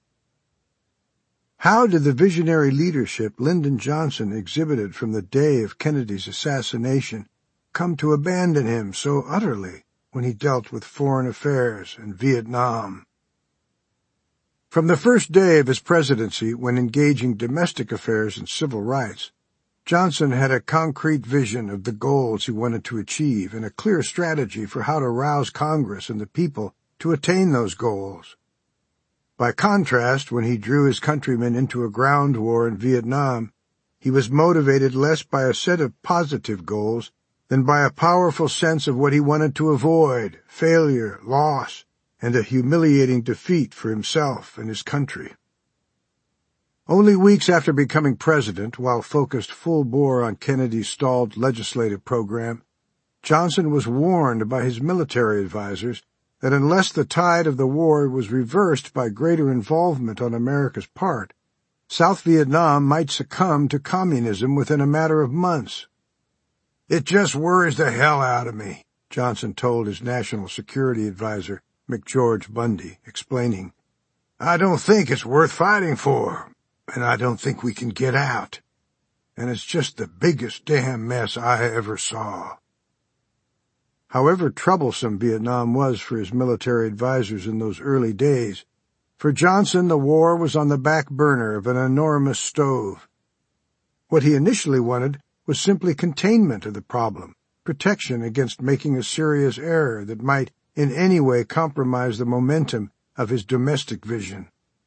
How did the visionary leadership Lyndon Johnson exhibited from the day of Kennedy's assassination come to abandon him so utterly when he dealt with foreign affairs and Vietnam? From the first day of his presidency, when engaging domestic affairs and civil rights, Johnson had a concrete vision of the goals he wanted to achieve and a clear strategy for how to rouse Congress and the people to attain those goals. By contrast, when he drew his countrymen into a ground war in Vietnam, he was motivated less by a set of positive goals than by a powerful sense of what he wanted to avoid: failure, loss, and a humiliating defeat for himself and his country. Only weeks after becoming president, while focused full bore on Kennedy's stalled legislative program, Johnson was warned by his military advisers that unless the tide of the war was reversed by greater involvement on America's part, South Vietnam might succumb to communism within a matter of months. "It just worries the hell out of me," Johnson told his national security advisor, McGeorge Bundy, explaining. "I don't think it's worth fighting for, and I don't think we can get out. And it's just the biggest damn mess I ever saw." However troublesome Vietnam was for his military advisers in those early days, for Johnson the war was on the back burner of an enormous stove. What he initially wanted was simply containment of the problem, protection against making a serious error that might in any way compromise the momentum of his domestic vision.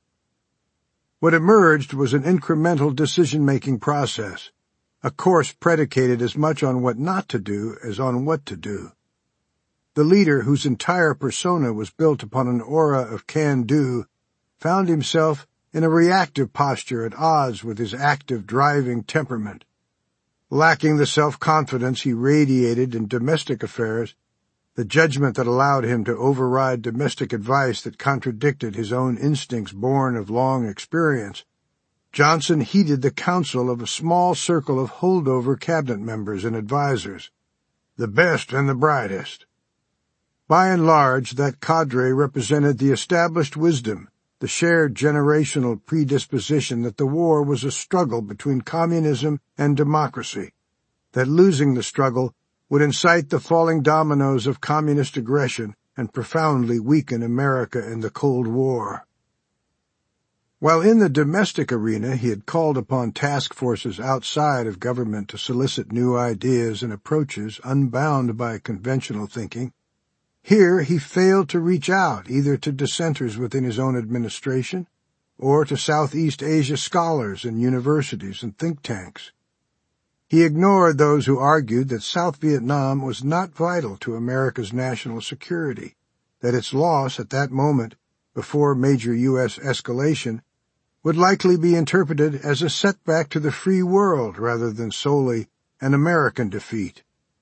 What emerged was an incremental decision-making process, a course predicated as much on what not to do as on what to do. The leader, whose entire persona was built upon an aura of can-do, found himself in a reactive posture at odds with his active, driving temperament. Lacking the self-confidence he radiated in domestic affairs, the judgment that allowed him to override domestic advice that contradicted his own instincts born of long experience, Johnson heeded the counsel of a small circle of holdover cabinet members and advisers, the best and the brightest. By and large, that cadre represented the established wisdom, the shared generational predisposition that the war was a struggle between communism and democracy, that losing the struggle would incite the falling dominoes of communist aggression and profoundly weaken America in the Cold War. While in the domestic arena he had called upon task forces outside of government to solicit new ideas and approaches unbound by conventional thinking, here he failed to reach out either to dissenters within his own administration or to Southeast Asia scholars in universities and think tanks. He ignored those who argued that South Vietnam was not vital to America's national security, that its loss at that moment, before major U.S. escalation, would likely be interpreted as a setback to the free world rather than solely an American defeat.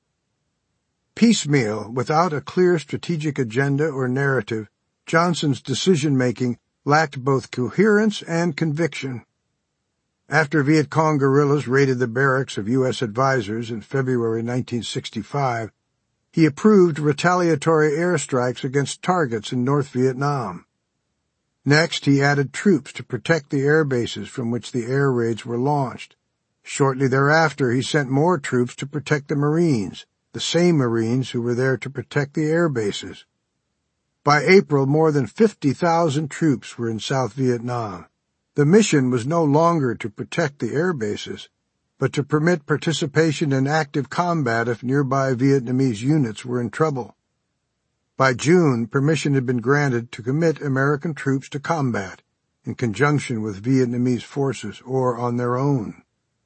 Piecemeal, without a clear strategic agenda or narrative, Johnson's decision-making lacked both coherence and conviction. After Viet Cong guerrillas raided the barracks of U.S. advisers in February 1965, he approved retaliatory airstrikes against targets in North Vietnam. Next, he added troops to protect the air bases from which the air raids were launched. Shortly thereafter, he sent more troops to protect the Marines, the same Marines who were there to protect the air bases. By April, more than 50,000 troops were in South Vietnam. The mission was no longer to protect the air bases, but to permit participation in active combat if nearby Vietnamese units were in trouble. By June, permission had been granted to commit American troops to combat, in conjunction with Vietnamese forces or on their own.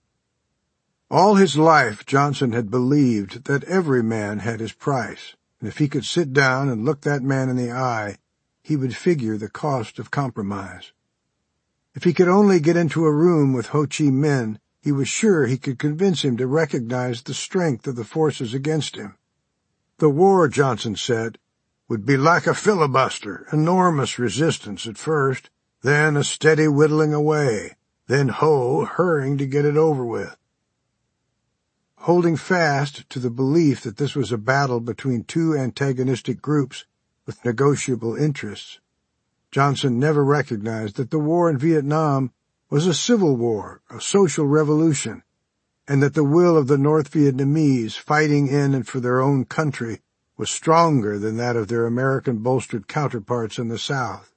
All his life, Johnson had believed that every man had his price, and if he could sit down and look that man in the eye, he would figure the cost of compromise. If he could only get into a room with Ho Chi Minh, he was sure he could convince him to recognize the strength of the forces against him. The war, Johnson said, would be like a filibuster, enormous resistance at first, then a steady whittling away, then Ho hurrying to get it over with. Holding fast to the belief that this was a battle between two antagonistic groups with negotiable interests, Johnson never recognized that the war in Vietnam was a civil war, a social revolution, and that the will of the North Vietnamese fighting in and for their own country was stronger than that of their American-bolstered counterparts in the South.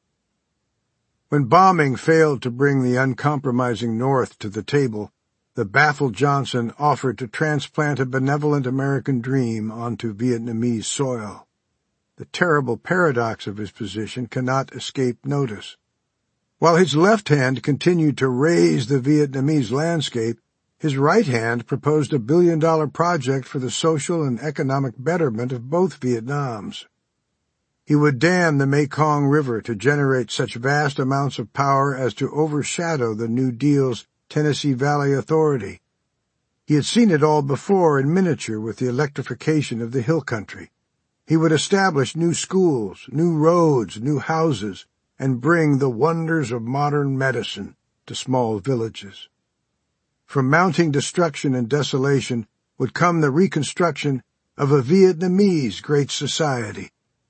When bombing failed to bring the uncompromising North to the table, the baffled Johnson offered to transplant a benevolent American dream onto Vietnamese soil. The terrible paradox of his position cannot escape notice. While his left hand continued to raise the Vietnamese landscape, his right hand proposed a billion-dollar project for the social and economic betterment of both Vietnams. He would dam the Mekong River to generate such vast amounts of power as to overshadow the New Deal's Tennessee Valley Authority. He had seen it all before in miniature with the electrification of the hill country. He would establish new schools, new roads, new houses, and bring the wonders of modern medicine to small villages. From mounting destruction and desolation would come the reconstruction of a Vietnamese great society.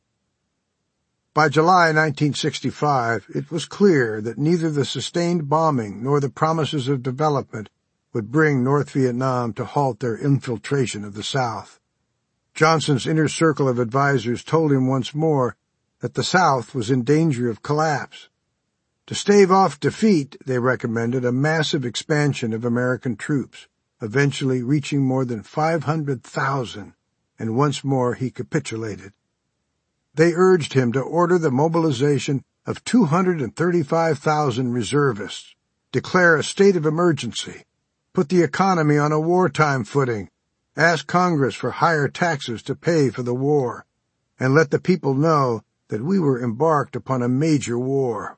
By July 1965, it was clear that neither the sustained bombing nor the promises of development would bring North Vietnam to halt their infiltration of the South. Johnson's inner circle of advisers told him once more that the South was in danger of collapse. To stave off defeat, they recommended a massive expansion of American troops, eventually reaching more than 500,000, and once more he capitulated. They urged him to order the mobilization of 235,000 reservists, declare a state of emergency, put the economy on a wartime footing, ask Congress for higher taxes to pay for the war, and let the people know that we were embarked upon a major war.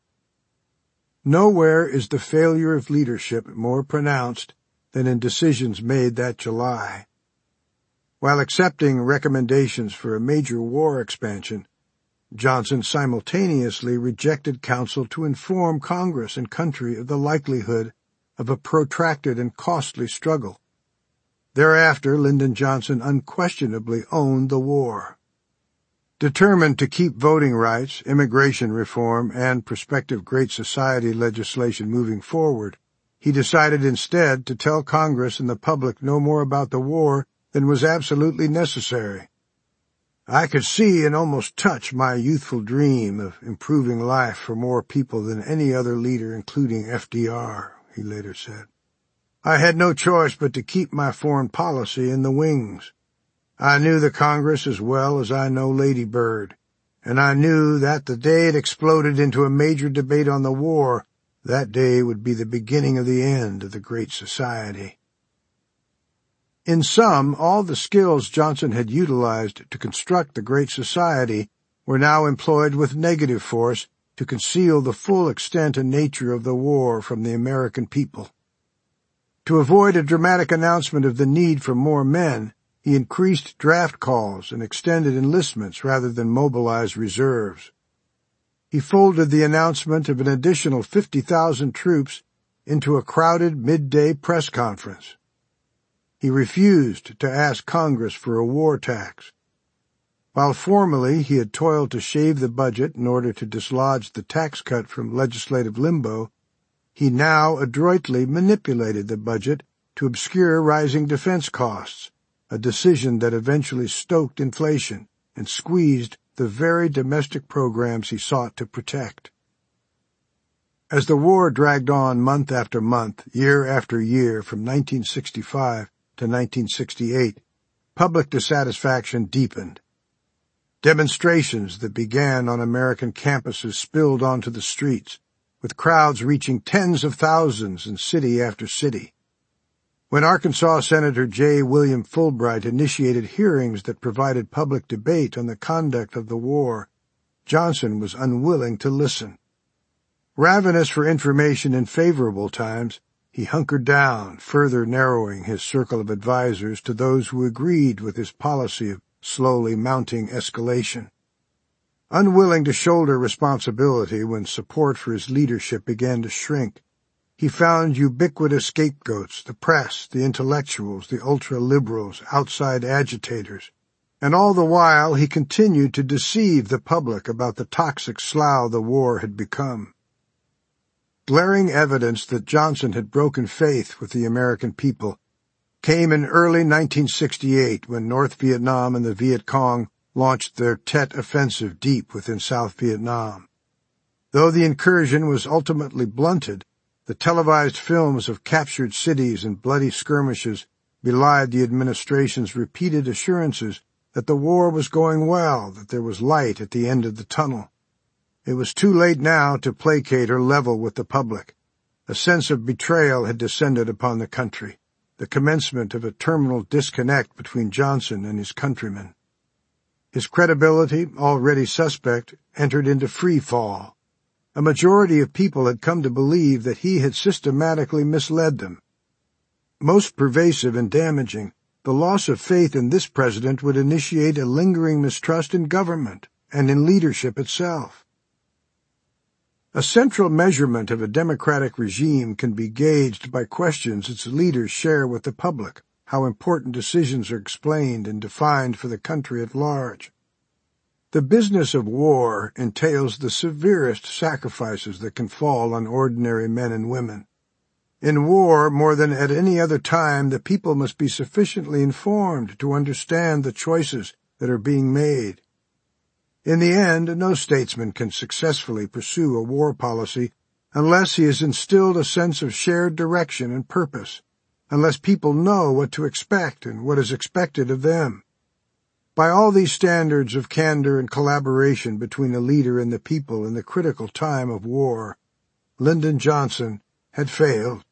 Nowhere is the failure of leadership more pronounced than in decisions made that July. While accepting recommendations for a major war expansion, Johnson simultaneously rejected counsel to inform Congress and country of the likelihood of a protracted and costly struggle. Thereafter, Lyndon Johnson unquestionably owned the war. Determined to keep voting rights, immigration reform, and prospective Great Society legislation moving forward, he decided instead to tell Congress and the public no more about the war than was absolutely necessary. I could see and almost touch my youthful dream of improving life for more people than any other leader, including FDR, he later said. I had no choice but to keep my foreign policy in the wings. I knew the Congress as well as I know Lady Bird, and I knew that the day it exploded into a major debate on the war, that day would be the beginning of the end of the Great Society. In sum, all the skills Johnson had utilized to construct the Great Society were now employed with negative force to conceal the full extent and nature of the war from the American people. To avoid a dramatic announcement of the need for more men, he increased draft calls and extended enlistments rather than mobilize reserves. He folded the announcement of an additional 50,000 troops into a crowded midday press conference. He refused to ask Congress for a war tax. While formally he had toiled to shave the budget in order to dislodge the tax cut from legislative limbo, he now adroitly manipulated the budget to obscure rising defense costs, a decision that eventually stoked inflation and squeezed the very domestic programs he sought to protect. As the war dragged on month after month, year after year, from 1965 to 1968, public dissatisfaction deepened. Demonstrations that began on American campuses spilled onto the streets, with crowds reaching tens of thousands in city after city. When Arkansas Senator J. William Fulbright initiated hearings that provided public debate on the conduct of the war, Johnson was unwilling to listen. Ravenous for information in favorable times, he hunkered down, further narrowing his circle of advisers to those who agreed with his policy of slowly mounting escalation. Unwilling to shoulder responsibility when support for his leadership began to shrink, he found ubiquitous scapegoats, the press, the intellectuals, the ultra-liberals, outside agitators, and all the while he continued to deceive the public about the toxic slough the war had become. Glaring evidence that Johnson had broken faith with the American people came in early 1968 when North Vietnam and the Viet Cong launched their Tet Offensive deep within South Vietnam. Though the incursion was ultimately blunted, the televised films of captured cities and bloody skirmishes belied the administration's repeated assurances that the war was going well, that there was light at the end of the tunnel. It was too late now to placate or level with the public. A sense of betrayal had descended upon the country, the commencement of a terminal disconnect between Johnson and his countrymen. His credibility, already suspect, entered into free fall. A majority of people had come to believe that he had systematically misled them. Most pervasive and damaging, the loss of faith in this president would initiate a lingering mistrust in government and in leadership itself. A central measurement of a democratic regime can be gauged by questions its leaders share with the public, how important decisions are explained and defined for the country at large. The business of war entails the severest sacrifices that can fall on ordinary men and women. In war, more than at any other time, the people must be sufficiently informed to understand the choices that are being made. In the end, no statesman can successfully pursue a war policy unless he has instilled a sense of shared direction and purpose, unless people know what to expect and what is expected of them. By all these standards of candor and collaboration between a leader and the people in the critical time of war, Lyndon Johnson had failed.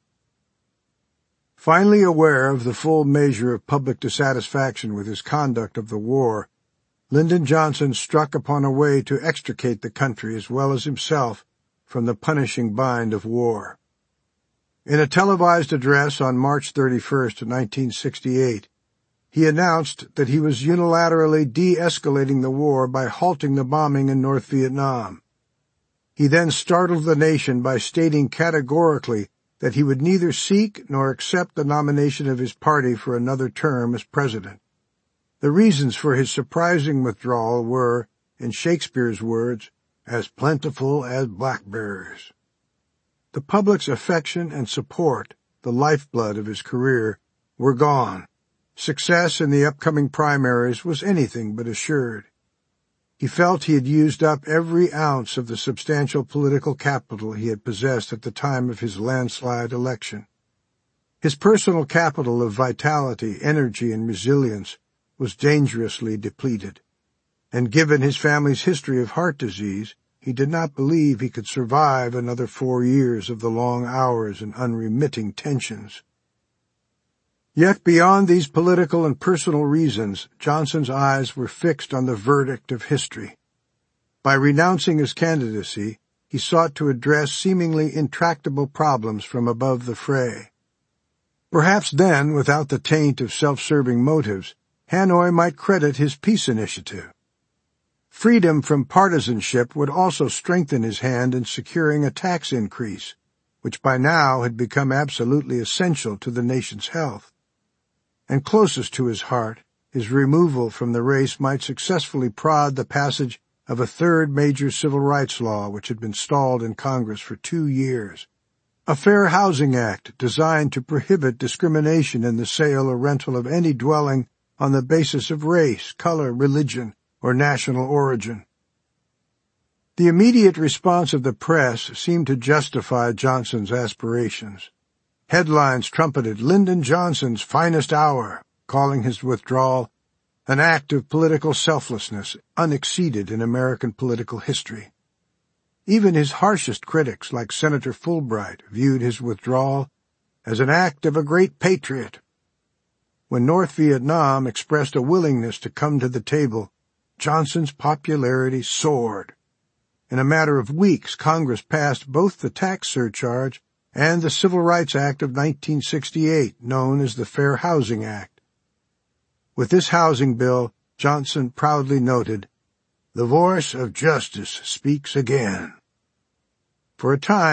Finally aware of the full measure of public dissatisfaction with his conduct of the war, Lyndon Johnson struck upon a way to extricate the country as well as himself from the punishing bind of war. In a televised address on March 31, 1968, he announced that he was unilaterally de-escalating the war by halting the bombing in North Vietnam. He then startled the nation by stating categorically that he would neither seek nor accept the nomination of his party for another term as president. The reasons for his surprising withdrawal were, in Shakespeare's words, as plentiful as blackberries. The public's affection and support, the lifeblood of his career, were gone. Success in the upcoming primaries was anything but assured. He felt he had used up every ounce of the substantial political capital he had possessed at the time of his landslide election. His personal capital of vitality, energy, and resilience was dangerously depleted, and given his family's history of heart disease, he did not believe he could survive another 4 years of the long hours and unremitting tensions. Yet beyond these political and personal reasons, Johnson's eyes were fixed on the verdict of history. By renouncing his candidacy, he sought to address seemingly intractable problems from above the fray. Perhaps then, without the taint of self-serving motives, Hanoi might credit his peace initiative. Freedom from partisanship would also strengthen his hand in securing a tax increase, which by now had become absolutely essential to the nation's health. And closest to his heart, his removal from the race might successfully prod the passage of a third major civil rights law which had been stalled in Congress for 2 years, a Fair Housing Act designed to prohibit discrimination in the sale or rental of any dwelling on the basis of race, color, religion, or national origin. The immediate response of the press seemed to justify Johnson's aspirations. Headlines trumpeted Lyndon Johnson's finest hour, calling his withdrawal an act of political selflessness unexceeded in American political history. Even his harshest critics, like Senator Fulbright, viewed his withdrawal as an act of a great patriot. When North Vietnam expressed a willingness to come to the table, Johnson's popularity soared. In a matter of weeks, Congress passed both the tax surcharge and the Civil Rights Act of 1968, known as the Fair Housing Act. With this housing bill, Johnson proudly noted, "The voice of justice speaks again." For a time,